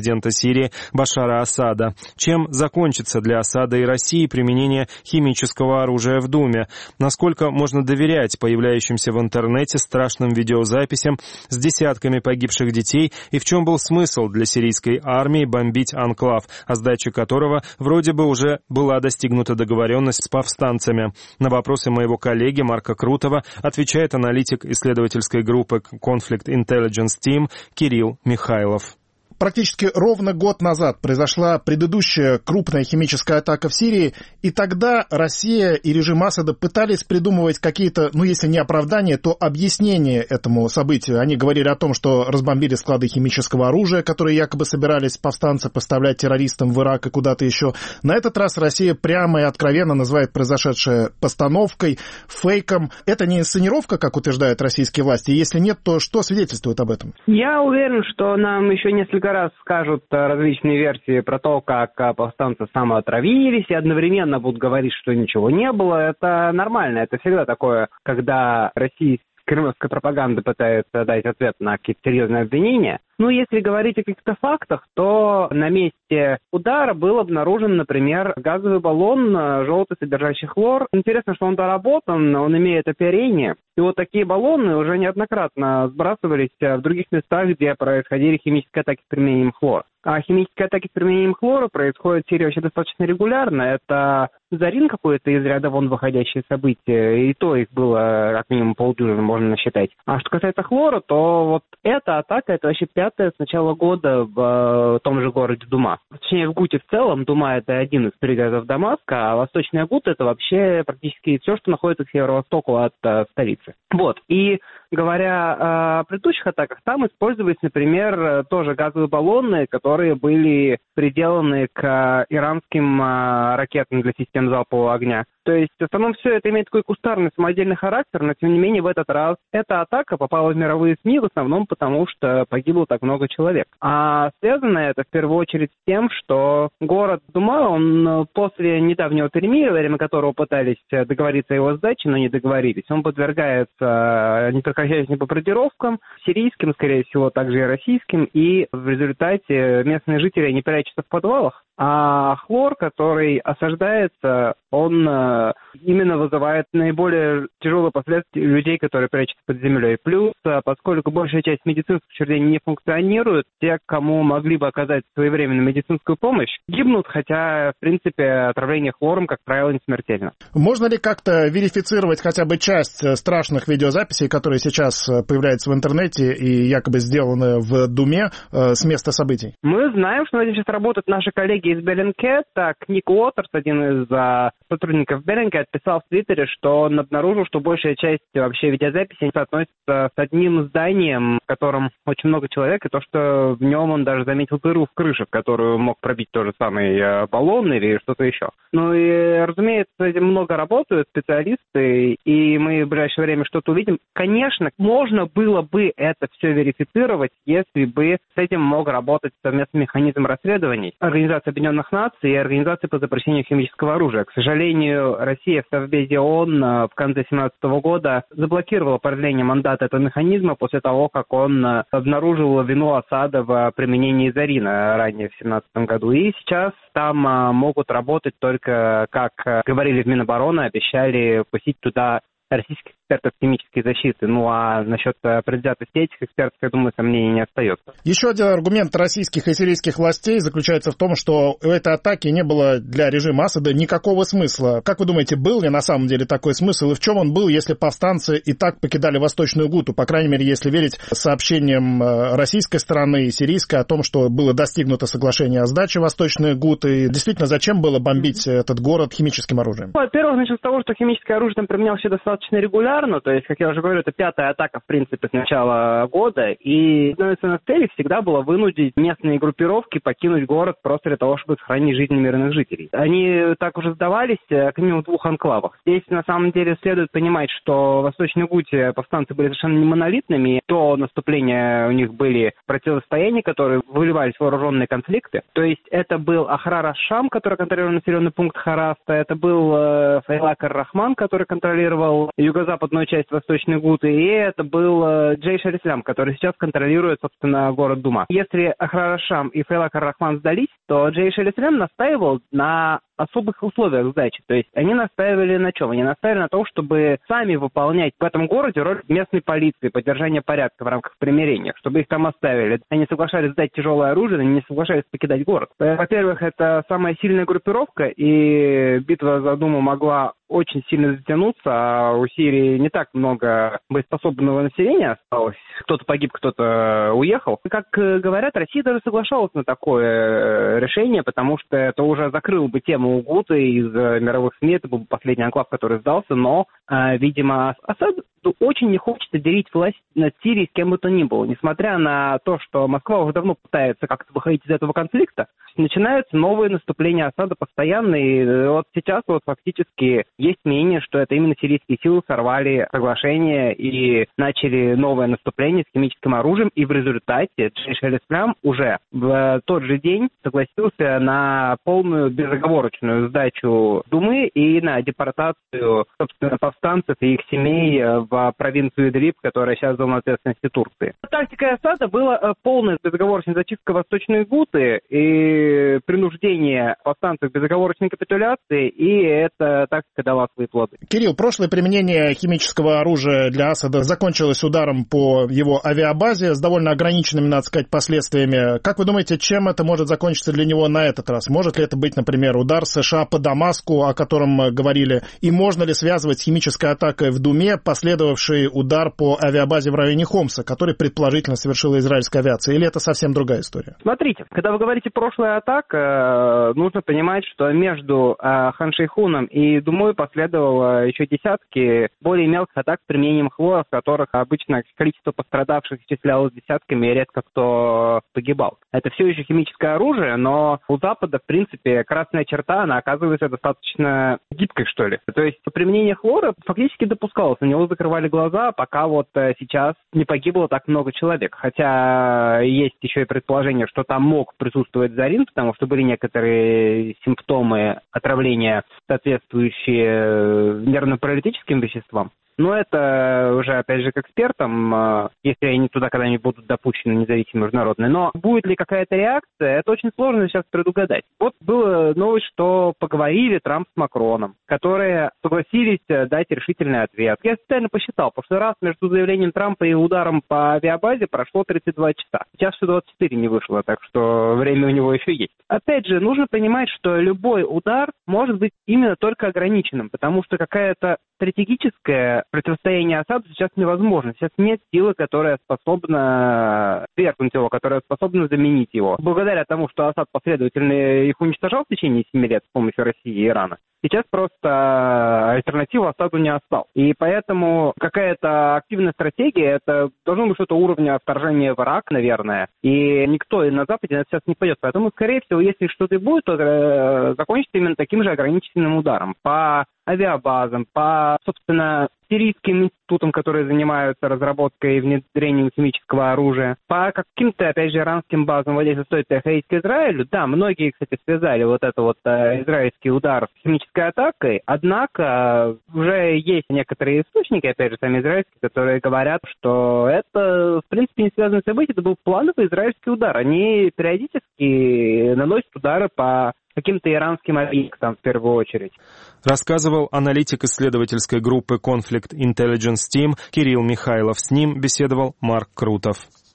президента Сирии Башара Асада. Чем закончится для Асада и России применение химического оружия в Думе? Насколько можно доверять появляющимся в интернете страшным видеозаписям с десятками погибших детей и в чем был смысл для сирийской армии бомбить анклав, о сдаче которого вроде бы уже была достигнута договоренность с повстанцами? На вопросы моего коллеги Марка Крутова отвечает аналитик исследовательской группы Conflict Intelligence Team Кирилл Михайлов. Практически ровно год назад произошла предыдущая крупная химическая атака в Сирии, и тогда Россия и режим Асада пытались придумывать какие-то, ну если не оправдания, то объяснения этому событию. Они говорили о том, что разбомбили склады химического оружия, которые якобы собирались повстанцы поставлять террористам в Ирак и куда-то еще. На этот раз Россия прямо и откровенно называет произошедшее постановкой, фейком. Это не инсценировка, как утверждают российские власти? Если нет, то что свидетельствует об этом? Я уверен, что нам еще несколько раз скажут различные версии про то, как повстанцы самоотравились, и одновременно будут говорить, что ничего не было. Это нормально, это всегда такое, когда Россия кремлевская пропаганда пытается дать ответ на какие-то серьезные обвинения. Ну, если говорить о каких-то фактах, то на месте удара был обнаружен, например, газовый баллон, желтый, содержащий хлор. Интересно, что он доработан, он имеет оперение. И вот такие баллоны уже неоднократно сбрасывались в других местах, где происходили химические атаки с применением хлора. А химические атаки с применением хлора происходят в Сирии вообще достаточно регулярно. Это Зарин какое-то из ряда вон выходящее событие, и то их было как минимум полдюжины, можно насчитать. А что касается хлора, то вот эта атака, это вообще пятая с начала года в, в том же городе Дума. Точнее, в Гуте в целом. Дума — это один из пригородов Дамаска, а восточная Гута — это вообще практически все, что находится к северо-востоку от э, столицы. Вот. И говоря о предыдущих атаках, там использовались, например, тоже газовые баллоны, которые были приделаны к иранским ракетам для систем залпового огня. То есть, в основном, все это имеет такой кустарный самодельный характер, но, тем не менее, в этот раз эта атака попала в мировые СМИ в основном потому, что погибло так много человек. А связано это, в первую очередь, с тем, что город Дума, он после недавнего перемирия, во время которого пытались договориться о его сдаче, но не договорились, он подвергается непрекращающимся бомбардировкам, сирийским, скорее всего, также и российским, и в результате местные жители не прячутся в подвалах, а хлор, который осаждается, он э, именно вызывает наиболее тяжелые последствия у людей, которые прячутся под землей. Плюс, э, поскольку большая часть медицинских учреждений не функционирует, те, кому могли бы оказать своевременную медицинскую помощь, гибнут, хотя, в принципе, отравление хлором, как правило, не смертельно. Можно ли как-то верифицировать хотя бы часть страшных видеозаписей, которые сейчас появляются в интернете и якобы сделаны в Думе э, с места событий? Мы знаем, что над этим сейчас работают наши коллеги из Bellingcat. Так, Ник Уотерс, один из а, сотрудников Bellingcat, писал в Твиттере, что он обнаружил, что большая часть вообще видеозаписей относится с одним зданием, в котором очень много человек, и то, что в нем он даже заметил дыру в крыше, в которую мог пробить тот же самый а, баллон или что-то еще. Ну и, разумеется, с этим много работают специалисты, и мы в ближайшее время что-то увидим. Конечно, можно было бы это все верифицировать, если бы с этим мог работать совместный механизм расследований Организация Объединенных Наций и Организация по запрещению химического оружия. К сожалению, Россия в Совбезе ООН в конце две тысячи семнадцатого года заблокировала продление мандата этого механизма после того, как он обнаружил вину Асада в применении Зарина ранее в две тысячи семнадцатом году. И сейчас там могут работать только, как говорили в Минобороны, обещали пустить туда российских экспертов химической защиты. Ну а насчет предвзятости этих экспертов, я думаю, сомнений не остается. Еще один аргумент российских и сирийских властей заключается в том, что у этой атаки не было для режима Асада никакого смысла. Как вы думаете, был ли на самом деле такой смысл, и в чем он был, если повстанцы и так покидали Восточную Гуту? По крайней мере, если верить сообщениям российской стороны и сирийской о том, что было достигнуто соглашение о сдаче Восточной Гуты. Действительно, зачем было бомбить этот город химическим оружием? Во-первых, начнем с того, что химическое оружие там применялось достаточно регулярно. То есть, как я уже говорю, это пятая атака, в принципе, с начала года. И одной из основных целей всегда было вынудить местные группировки покинуть город просто для того, чтобы сохранить жизни мирных жителей. Они так уже сдавались к минимум в двух анклавах. Здесь, на самом деле, следует понимать, что в Восточной Гуте повстанцы были совершенно не монолитными. До наступления у них были противостояния, которые выливались в вооруженные конфликты. То есть, это был Ахрар аш-Шам, который контролировал населенный пункт Хараста. Это был э, Фейлак ар-Рахман, который контролировал юго-запад западную часть Восточной Гуты, и это был Джейш аль-Ислам, который сейчас контролирует, собственно, город Дума. Если Ахрар аш-Шам и Фейлак ар-Рахман сдались, то Джейш аль-Ислам настаивал на особых условиях сдачи. То есть они настаивали на чем? Они настаивали на том, чтобы сами выполнять в этом городе роль местной полиции, поддержания порядка в рамках примирения, чтобы их там оставили. Они соглашались сдать тяжелое оружие, но не соглашались покидать город. Во-первых, это самая сильная группировка, и битва за Думу могла очень сильно затянуться, а у Сирии не так много боеспособного населения осталось. Кто-то погиб, кто-то уехал. И, как говорят, Россия даже соглашалась на такое решение, потому что это уже закрыло бы тему Гуты из мировых СМИ, это был последний анклав, который сдался, но, видимо, Асад очень не хочет делить власть над Сирией с кем бы то ни было. Несмотря на то, что Москва уже давно пытается как-то выходить из этого конфликта, начинаются новые наступления Асада постоянно, и вот сейчас вот фактически есть мнение, что это именно сирийские силы сорвали соглашение и начали новое наступление с химическим оружием, и в результате Джейш аль-Ислам уже в тот же день согласился на полную безоговорочную сдачу Думы и на депортацию, собственно, повстанцев и их семей в провинцию Идлиб, которая сейчас в зоне ответственности Турции. Тактика Асада была полная безоговорочная зачистка Восточной Гуты и принуждение повстанцев к безоговорочной капитуляции, и эта тактика дала свои плоды. Кирилл, прошлое применение химического оружия для Асада закончилось ударом по его авиабазе с довольно ограниченными, надо сказать, последствиями. Как вы думаете, чем это может закончиться для него на этот раз? Может ли это быть, например, удар США по Дамаску, о котором мы говорили, и можно ли связывать с химической атакой в Думе последовавший удар по авиабазе в районе Хомса, который предположительно совершила израильская авиация, или это совсем другая история? Смотрите, когда вы говорите «прошлая атака», нужно понимать, что между Хан-Шейхуном и Думой последовало еще десятки более мелких атак с применением хлора, в которых обычно количество пострадавших исчислялось десятками, и редко кто погибал. Это все еще химическое оружие, но у Запада, в принципе, красная черта, она оказывается достаточно гибкой, что ли. То есть применение хлора фактически допускалось, на него закрывали глаза, пока вот сейчас не погибло так много человек. Хотя есть еще и предположение, что там мог присутствовать зарин, потому что были некоторые симптомы отравления, соответствующие нервно-паралитическим веществам. Но это уже, опять же, к экспертам, если они туда когда-нибудь будут допущены, независимые международные. Но будет ли какая-то реакция, это очень сложно сейчас предугадать. Вот была новость, что поговорили Трамп с Макроном, которые согласились дать решительный ответ. Я специально посчитал, потому что раз между заявлением Трампа и ударом по авиабазе прошло тридцать два часа. Сейчас все двадцать четыре не вышло, так что время у него еще есть. Опять же, нужно понимать, что любой удар может быть именно только ограниченным, потому что какая-то стратегическое противостояние Асаду сейчас невозможно. Сейчас нет силы, которая способна свергнуть его, которая способна заменить его. Благодаря тому, что Асад последовательно их уничтожал в течение семи лет с помощью России и Ирана, сейчас просто альтернативы Асаду не осталось. И поэтому какая-то активная стратегия, это должно быть что-то уровня вторжения в Ирак, наверное. И никто на Западе сейчас не пойдет. Поэтому, скорее всего, если что-то и будет, то э, закончится именно таким же ограниченным ударом по авиабазам, по, собственно, сирийским институтам, которые занимаются разработкой и внедрением химического оружия, по каким-то, опять же, иранским базам, вот здесь стоит переходить к Израилю. Да, многие, кстати, связали вот это вот э, израильский удар с химической атакой, однако уже есть некоторые источники, опять же, сами израильские, которые говорят, что это, в принципе, не связанное событие, это был плановый израильский удар. Они периодически наносят удары по каким-то иранским объектам в первую очередь. Рассказывал аналитик исследовательской группы Conflict Intelligence Team Кирилл Михайлов. С ним беседовал Марк Крутов.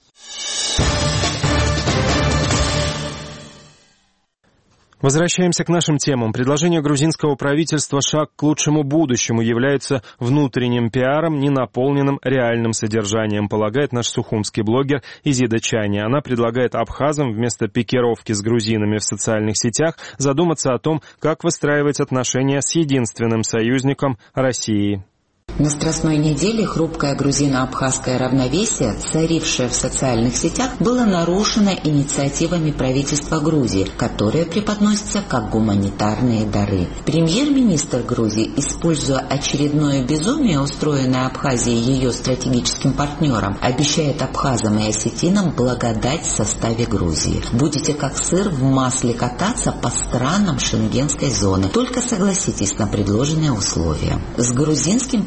Возвращаемся к нашим темам. Предложение грузинского правительства «Шаг к лучшему будущему» является внутренним пиаром, не наполненным реальным содержанием, полагает наш сухумский блогер Изида Чани. Она предлагает абхазам вместо пикировки с грузинами в социальных сетях задуматься о том, как выстраивать отношения с единственным союзником Россией. На Страстной неделе хрупкое грузино-абхазское равновесие, царившее в социальных сетях, было нарушено инициативами правительства Грузии, которые преподносятся как гуманитарные дары. Премьер-министр Грузии, используя очередное безумие, устроенное Абхазией ее стратегическим партнером, обещает абхазам и осетинам благодать в составе Грузии. Будете как сыр в масле кататься по странам шенгенской зоны, только согласитесь на предложенные условия. С грузинским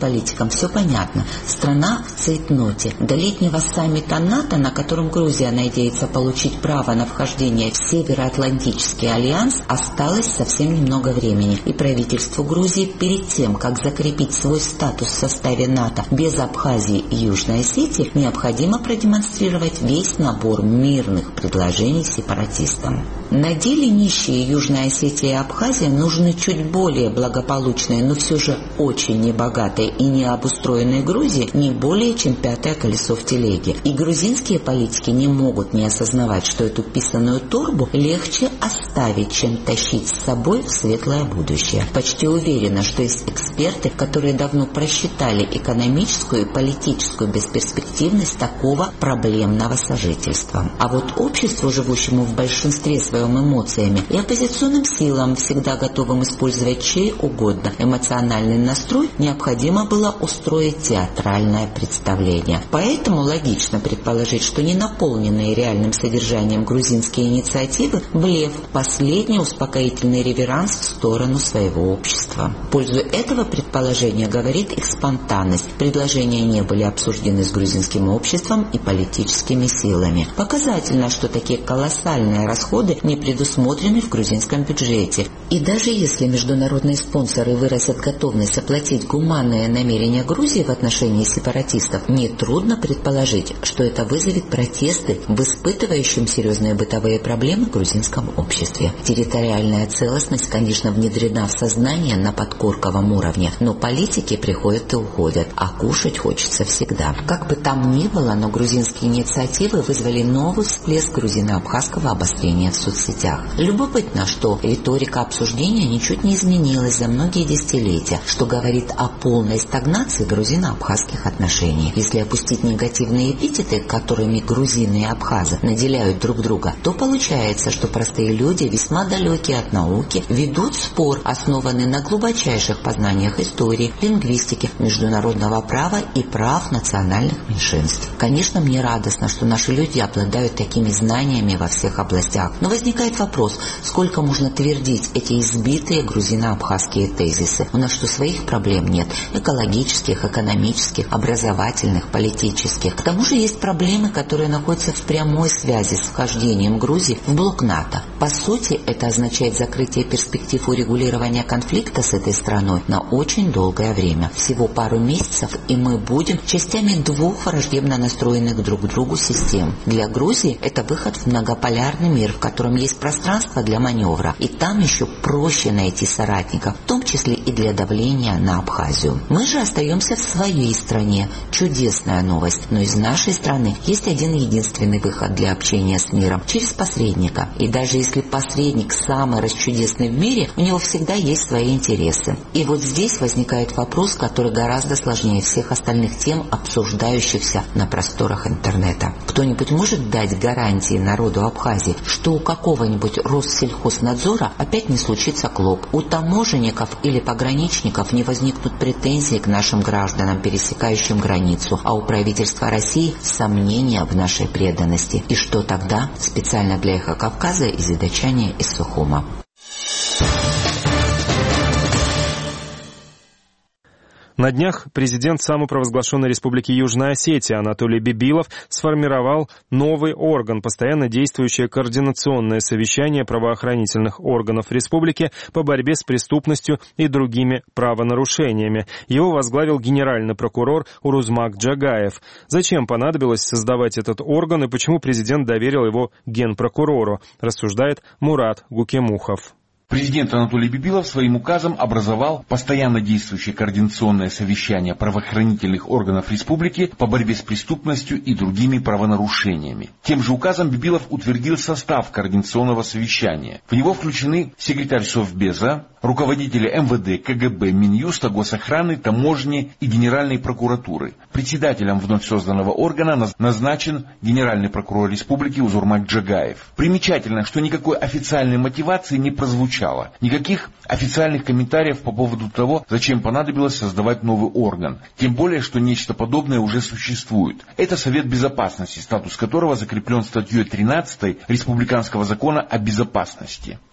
политикам все понятно. Страна в цейтноте. До летнего саммита НАТО, на котором Грузия надеется получить право на вхождение в Североатлантический альянс, осталось совсем немного времени. И правительству Грузии перед тем, как закрепить свой статус в составе НАТО без Абхазии и Южной Осетии, необходимо продемонстрировать весь набор мирных предложений сепаратистам. На деле нищие Южная Осетия и Абхазия нужны чуть более благополучные, но все же очень небогатой и необустроенной Грузии не более чем пятое колесо в телеге. И грузинские политики не могут не осознавать, что эту писаную торбу легче оставить, чем тащить с собой в светлое будущее. Почти уверена, что есть эксперты, которые давно просчитали экономическую и политическую бесперспективность такого проблемного сожительства. А вот обществу, живущему в большинстве своем эмоциями, и оппозиционным силам, всегда готовым использовать чей угодно эмоциональный настрой, необходимо было устроить театральное представление. Поэтому логично предположить, что не наполненные реальным содержанием грузинские инициативы – блеф, последний успокоительный реверанс в сторону своего общества. В пользу этого предположения говорит их спонтанность. Предложения не были обсуждены с грузинским обществом и политическими силами. Показательно, что такие колоссальные расходы не предусмотрены в грузинском бюджете. И даже если международные спонсоры выразят готовность оплатить гуманные намерения Грузии в отношении сепаратистов, нетрудно предположить, что это вызовет протесты в испытывающем серьезные бытовые проблемы грузинском обществе. Территориальная целостность, конечно, внедрена в сознание на подкорковом уровне, но политики приходят и уходят, а кушать хочется всегда. Как бы там ни было, но грузинские инициативы вызвали новый всплеск грузино-абхазского обострения в соцсетях. Любопытно, что риторика обсуждения ничуть не изменилась за многие десятилетия, что говорит о полной стагнации грузино-абхазских отношений. Если опустить негативные эпитеты, которыми грузины и абхазы наделяют друг друга, то получается, что простые люди, весьма далекие от науки, ведут спор, основанный на глубочайших познаниях истории, лингвистики, международного права и прав национальных меньшинств. Конечно, мне радостно, что наши люди обладают такими знаниями во всех областях, но возникает вопрос, сколько можно твердить эти избитые грузино-абхазские тезисы? У нас что, своих проблем нет? Экологических, экономических, образовательных, политических. К тому же есть проблемы, которые находятся в прямой связи с вхождением Грузии в блок НАТО. По сути, это означает закрытие перспектив урегулирования конфликта с этой страной на очень долгое время. Всего пару месяцев, и мы будем частями двух враждебно настроенных друг к другу систем. Для Грузии это выход в многополярный мир, в котором есть пространство для маневра, и там еще проще найти соратников, в том числе и для давления на Абхазию. Мы же остаемся в своей стране. Чудесная новость, но из нашей страны есть один единственный выход для общения с миром – через посредника. И даже если посредник самый расчудесный в мире, у него всегда есть свои интересы. И вот здесь возникает вопрос, который гораздо сложнее всех остальных тем, обсуждающихся на просторах интернета. Кто-нибудь может дать гарантии народу Абхазии, что у какого-нибудь Россельхознадзора опять не случится клоп, у таможенников или пограничников не возникнут претензий к нашим гражданам, пересекающим границу, а у правительства России сомнения в нашей преданности. И что тогда? Специально для Эхо Кавказа из Идачания из Сухума. На днях президент самопровозглашенной Республики Южная Осетия Анатолий Бибилов сформировал новый орган, постоянно действующее координационное совещание правоохранительных органов республики по борьбе с преступностью и другими правонарушениями. Его возглавил генеральный прокурор Урузмак Джагаев. Зачем понадобилось создавать этот орган и почему президент доверил его генпрокурору, рассуждает Мурат Гукемухов. Президент Анатолий Бибилов своим указом образовал постоянно действующее координационное совещание правоохранительных органов республики по борьбе с преступностью и другими правонарушениями. Тем же указом Бибилов утвердил состав координационного совещания. В него включены секретарь Совбеза, руководители эм вэ дэ, ка гэ бэ, Минюста, Госохраны, Таможни и Генеральной прокуратуры. Председателем вновь созданного органа назначен генеральный прокурор республики Урузмак Джагаев. Примечательно, что никакой официальной мотивации не прозвучало. Никаких официальных комментариев по поводу того, зачем понадобилось создавать новый орган. Тем более, что нечто подобное уже существует. Это Совет Безопасности, статус которого закреплен статьей тринадцатой Республиканского закона о безопасности.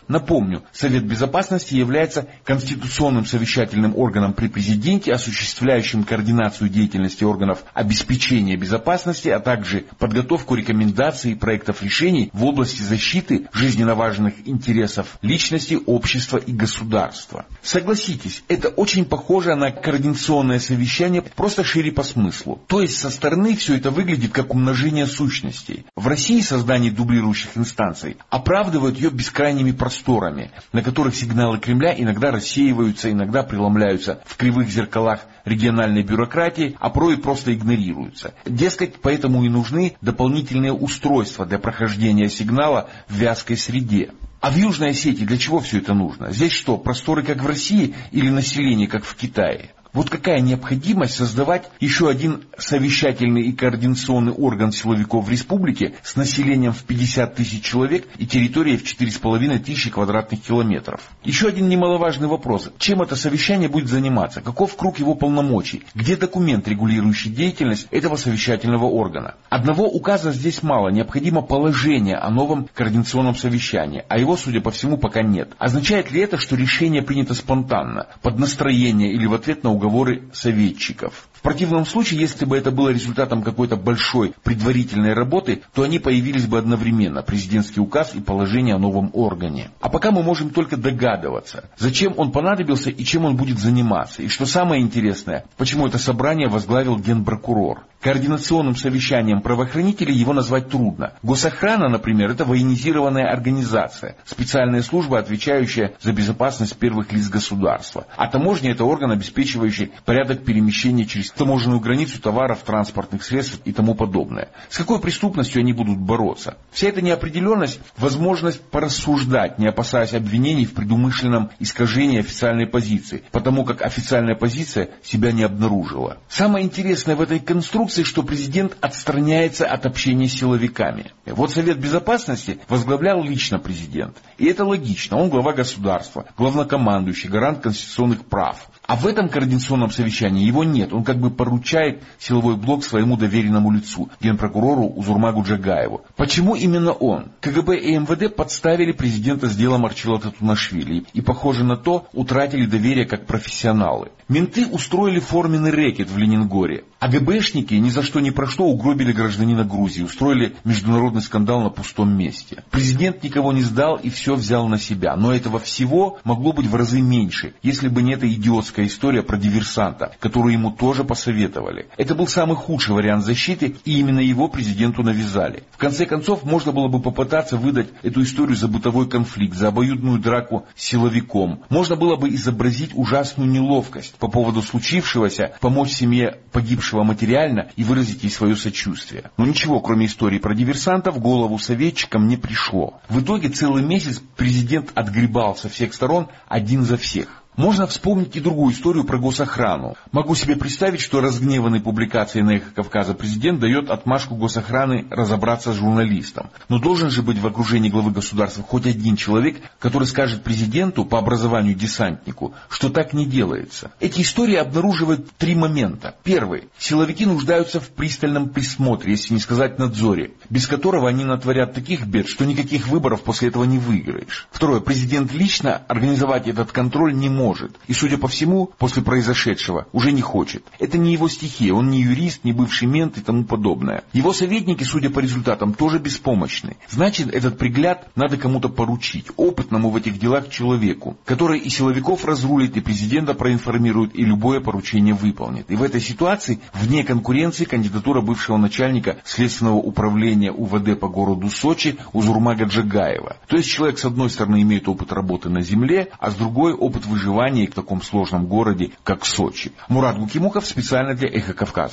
Напомню, Совет Безопасности является конституционным совещательным органом при президенте, осуществляющим координацию деятельности органов обеспечения безопасности, а также подготовку рекомендаций и проектов решений в области защиты жизненно важных интересов личности, общества и государства. Согласитесь, это очень похоже на координационное совещание, просто шире по смыслу. То есть со стороны все это выглядит как умножение сущностей. В России создание дублирующих инстанций оправдывают ее бескрайними просторами, на которых сигналы Кремля иногда рассеиваются, иногда преломляются в кривых зеркалах региональной бюрократии, а порой просто игнорируются. Дескать, поэтому и нужны дополнительные устройства для прохождения сигнала в вязкой среде. А в Южной Осетии для чего все это нужно? Здесь что, просторы как в России или население как в Китае? Вот какая необходимость создавать еще один совещательный и координационный орган силовиков в республике с населением в пятьдесят тысяч человек и территорией в четыре с половиной тысячи квадратных километров. Еще один немаловажный вопрос. Чем это совещание будет заниматься? Каков круг его полномочий? Где документ, регулирующий деятельность этого совещательного органа? Одного указа здесь мало. Необходимо положение о новом координационном совещании. А его, судя по всему, пока нет. Означает ли это, что решение принято спонтанно, под настроение или в ответ на уговоры советчиков? В противном случае, если бы это было результатом какой-то большой предварительной работы, то они появились бы одновременно, президентский указ и положение о новом органе. А пока мы можем только догадываться, зачем он понадобился и чем он будет заниматься. И что самое интересное, почему это собрание возглавил генпрокурор. Координационным совещанием правоохранителей его назвать трудно. Госохрана, например, это военизированная организация, специальная служба, отвечающая за безопасность первых лиц государства. А таможня — это орган, обеспечивающий порядок перемещения через таможенную границу товаров, транспортных средств и тому подобное. С какой преступностью они будут бороться? Вся эта неопределенность — возможность порассуждать, не опасаясь обвинений в предумышленном искажении официальной позиции, потому как официальная позиция себя не обнаружила. Самое интересное в этой конструкции, что президент отстраняется от общения с силовиками. Вот Совет Безопасности возглавлял лично президент. И это логично. Он глава государства, главнокомандующий, гарант конституционных прав. А в этом координационном совещании его нет. Он как бы поручает силовой блок своему доверенному лицу, генпрокурору Узурмагу Джагаеву. Почему именно он? КГБ и МВД подставили президента с делом Арчила Татунашвили и, похоже на то, утратили доверие как профессионалы. Менты устроили форменный рэкет в Ленингоре, а ГБшники ни за что ни про что угробили гражданина Грузии, устроили международный скандал на пустом месте. Президент никого не сдал и все взял на себя, но этого всего могло быть в разы меньше, если бы не эта идиотская история про диверсанта, которую ему тоже посоветовали. Это был самый худший вариант защиты, и именно его президенту навязали. В конце концов, можно было бы попытаться выдать эту историю за бытовой конфликт, за обоюдную драку с силовиком. Можно было бы изобразить ужасную неловкость по поводу случившегося, помочь семье погибшего материально и выразить ей свое сочувствие. Но ничего, кроме истории про диверсанта, в голову советчикам не пришло. В итоге целый месяц президент отгребал со всех сторон один за всех. Можно вспомнить и другую историю про госохрану. Могу себе представить, что разгневанный публикацией на «Эхо Кавказа» президент дает отмашку госохраны разобраться с журналистом. Но должен же быть в окружении главы государства хоть один человек, который скажет президенту, по образованию десантнику, что так не делается. Эти истории обнаруживают три момента. Первый. Силовики нуждаются в пристальном присмотре, если не сказать надзоре, без которого они натворят таких бед, что никаких выборов после этого не выиграешь. Второе. Президент лично организовать этот контроль не может. Может. И, судя по всему, после произошедшего уже не хочет. Это не его стихия, он не юрист, не бывший мент и тому подобное. Его советники, судя по результатам, тоже беспомощны. Значит, этот пригляд надо кому-то поручить, опытному в этих делах человеку, который и силовиков разрулит, и президента проинформирует, и любое поручение выполнит. И в этой ситуации, вне конкуренции, кандидатура бывшего начальника Следственного управления УВД по городу Сочи Узурмага Джагаева. То есть человек, с одной стороны, имеет опыт работы на земле, а с другой опыт выживания в таком сложном городе, как Сочи. Мурат Гукимуков специально для «Эхо Кавказа».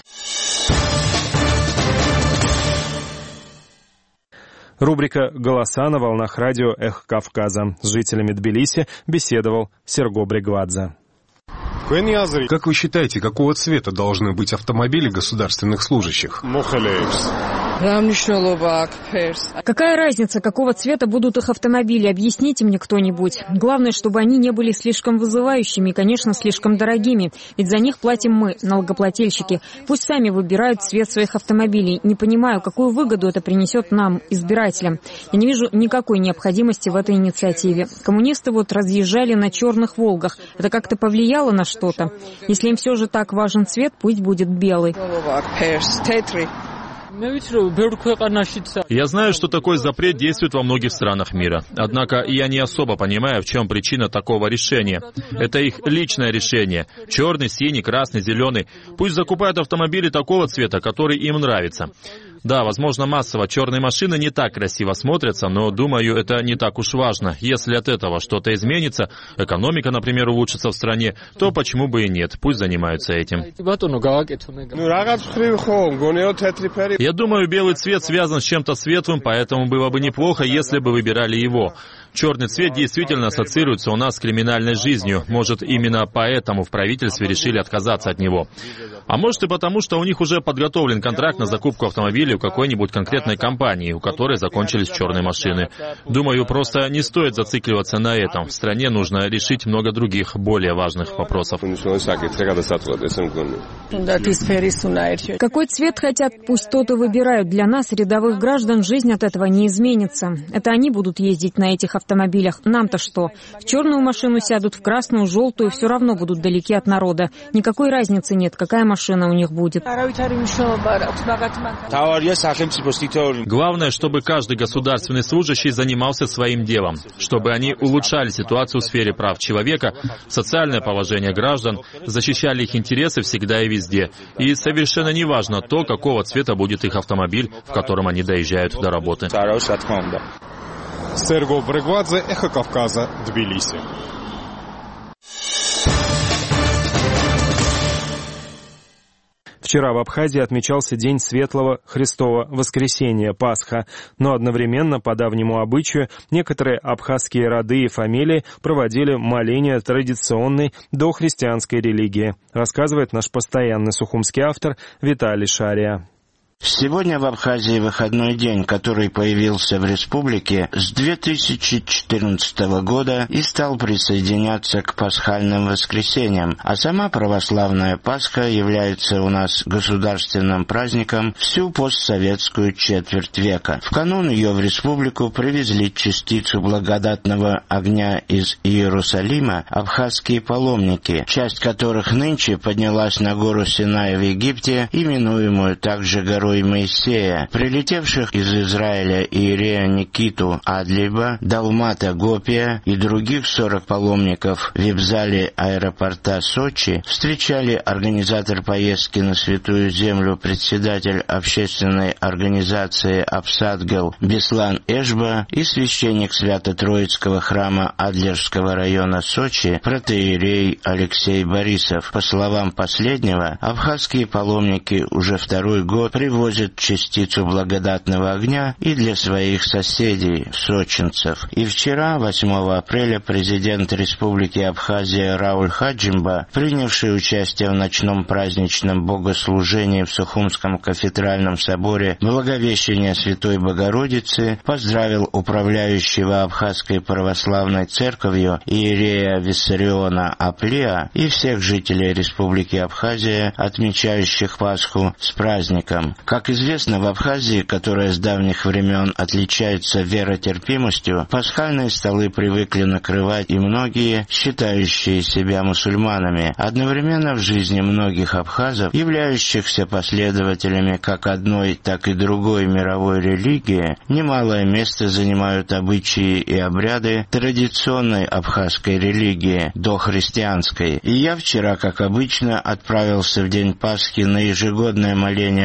Рубрика «Голоса» на волнах радио «Эхо Кавказа». С жителями Тбилиси беседовал Серго Бригвадзе. Как вы считаете, какого цвета должны быть автомобили государственных служащих? Какая разница, какого цвета будут их автомобили? Объясните мне кто-нибудь. Главное, чтобы они не были слишком вызывающими и, конечно, слишком дорогими. Ведь за них платим мы, налогоплательщики. Пусть сами выбирают цвет своих автомобилей. Не понимаю, какую выгоду это принесет нам, избирателям. Я не вижу никакой необходимости в этой инициативе. Коммунисты вот разъезжали на черных «Волгах». Это как-то повлияло на что-то? Если им все же так важен цвет, пусть будет белый. Я знаю, что такой запрет действует во многих странах мира. Однако я не особо понимаю, в чем причина такого решения. Это их личное решение. Черный, синий, красный, зеленый. Пусть закупают автомобили такого цвета, который им нравится. Да, возможно, массово черные машины не так красиво смотрятся, но, думаю, это не так уж важно. Если от этого что-то изменится, экономика, например, улучшится в стране, то почему бы и нет? Пусть занимаются этим. Я думаю, белый цвет связан с чем-то светлым, поэтому было бы неплохо, если бы выбирали его. Черный цвет действительно ассоциируется у нас с криминальной жизнью. Может, именно поэтому в правительстве решили отказаться от него. А может и потому, что у них уже подготовлен контракт на закупку автомобилей у какой-нибудь конкретной компании, у которой закончились черные машины. Думаю, просто не стоит зацикливаться на этом. В стране нужно решить много других, более важных вопросов. Какой цвет хотят, пусть тот и выбирают. Для нас, рядовых граждан, жизнь от этого не изменится. Это они будут ездить на этих автомобилях. Нам-то что? В черную машину сядут, в красную, желтую, все равно будут далеки от народа. Никакой разницы нет, какая машина у них будет. Главное, чтобы каждый государственный служащий занимался своим делом, чтобы они улучшали ситуацию в сфере прав человека, социальное положение граждан, защищали их интересы всегда и везде. И совершенно не важно то, какого цвета будет их автомобиль, в котором они доезжают до работы. Серго Брегвадзе, Эхо Кавказа, Тбилиси. Вчера в Абхазии отмечался День Светлого Христова Воскресения, Пасха, но одновременно, по давнему обычаю, некоторые абхазские роды и фамилии проводили моления традиционной дохристианской религии, рассказывает наш постоянный сухумский автор Виталий Шария. Сегодня в Абхазии выходной день, который появился в республике с две тысячи четырнадцатого года и стал присоединяться к пасхальным воскресеньям, а сама православная Пасха является у нас государственным праздником всю постсоветскую четверть века. В канун ее в республику привезли частицу благодатного огня из Иерусалима абхазские паломники, часть которых нынче поднялась на гору Синай в Египте, именуемую также горой Моисея. Прилетевших из Израиля иерея Никиту Адлиба, Далмата Гопия и других сорок паломников в вип-зале аэропорта Сочи встречали организатор поездки на Святую Землю, председатель общественной организации Апсадгал Беслан Эшба и священник Свято-Троицкого храма Адлерского района Сочи протоиерей Алексей Борисов. По словам последнего, абхазские паломники уже второй год приводят возят частицу благодатного огня и для своих соседей, сочинцев. И вчера, восьмого апреля, президент Республики Абхазия Рауль Хаджимба, принявший участие в ночном праздничном богослужении в Сухумском кафедральном соборе Благовещения Святой Богородицы, поздравил управляющего Абхазской православной церковью иерея Виссариона Аплия и всех жителей Республики Абхазия, отмечающих Пасху, с праздником. Как известно, в Абхазии, которая с давних времен отличается веротерпимостью, пасхальные столы привыкли накрывать и многие, считающие себя мусульманами. Одновременно в жизни многих абхазов, являющихся последователями как одной, так и другой мировой религии, немалое место занимают обычаи и обряды традиционной абхазской религии, дохристианской. И я вчера, как обычно, отправился в день Пасхи на ежегодное моление мужчин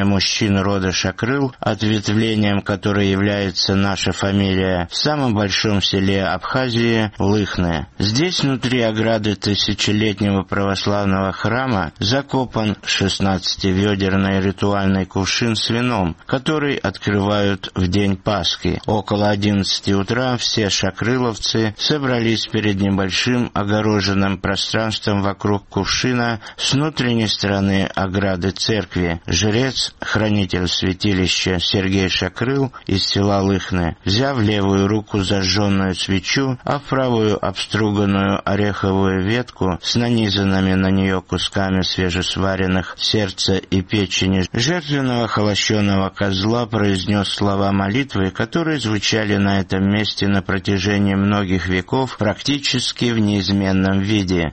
мужчин рода Шакрыл, ответвлением которой является наша фамилия, в самом большом селе Абхазии Лыхны. Здесь, внутри ограды тысячелетнего православного храма, закопан шестнадцативедерный ритуальный кувшин с вином, который открывают в день Пасхи. Около одиннадцати утра все шакрыловцы собрались перед небольшим огороженным пространством вокруг кувшина с внутренней стороны ограды церкви. Жрец, хранитель святилища Сергей Шакрыл из села Лыхны, взяв в левую руку зажженную свечу, а в правую обструганную ореховую ветку с нанизанными на нее кусками свежесваренных сердца и печени жертвенного холощеного козла, произнес слова молитвы, которые звучали на этом месте на протяжении многих веков практически в неизменном виде.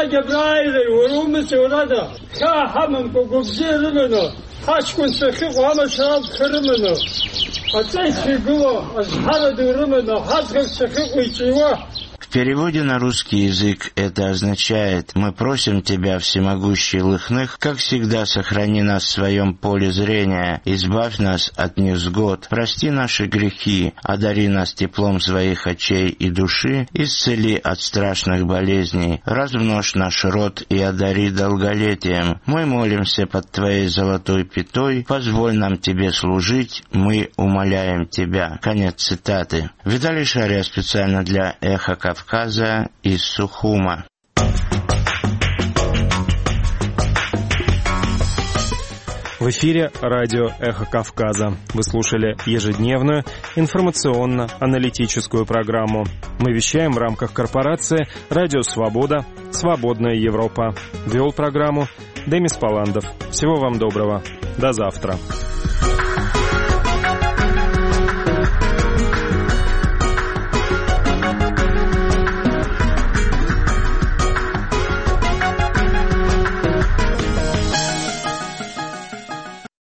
В переводе на русский язык это означает: «Мы просим Тебя, всемогущий Лыхных, как всегда сохрани нас в своем поле зрения, избавь нас от невзгод, прости наши грехи, одари нас теплом своих очей и души, исцели от страшных болезней, размножь наш род и одари долголетием. Мы молимся под Твоей золотой пятой, позволь нам Тебе служить, мы умоляем Тебя». Конец цитаты. Виталий Шария специально для «Эхо Кавказа» из Сухума. В эфире радио «Эхо Кавказа». Вы слушали ежедневную информационно-аналитическую программу. Мы вещаем в рамках корпорации «Радио Свобода. Свободная Европа». Вел программу Демис Паландов. Всего вам доброго. До завтра.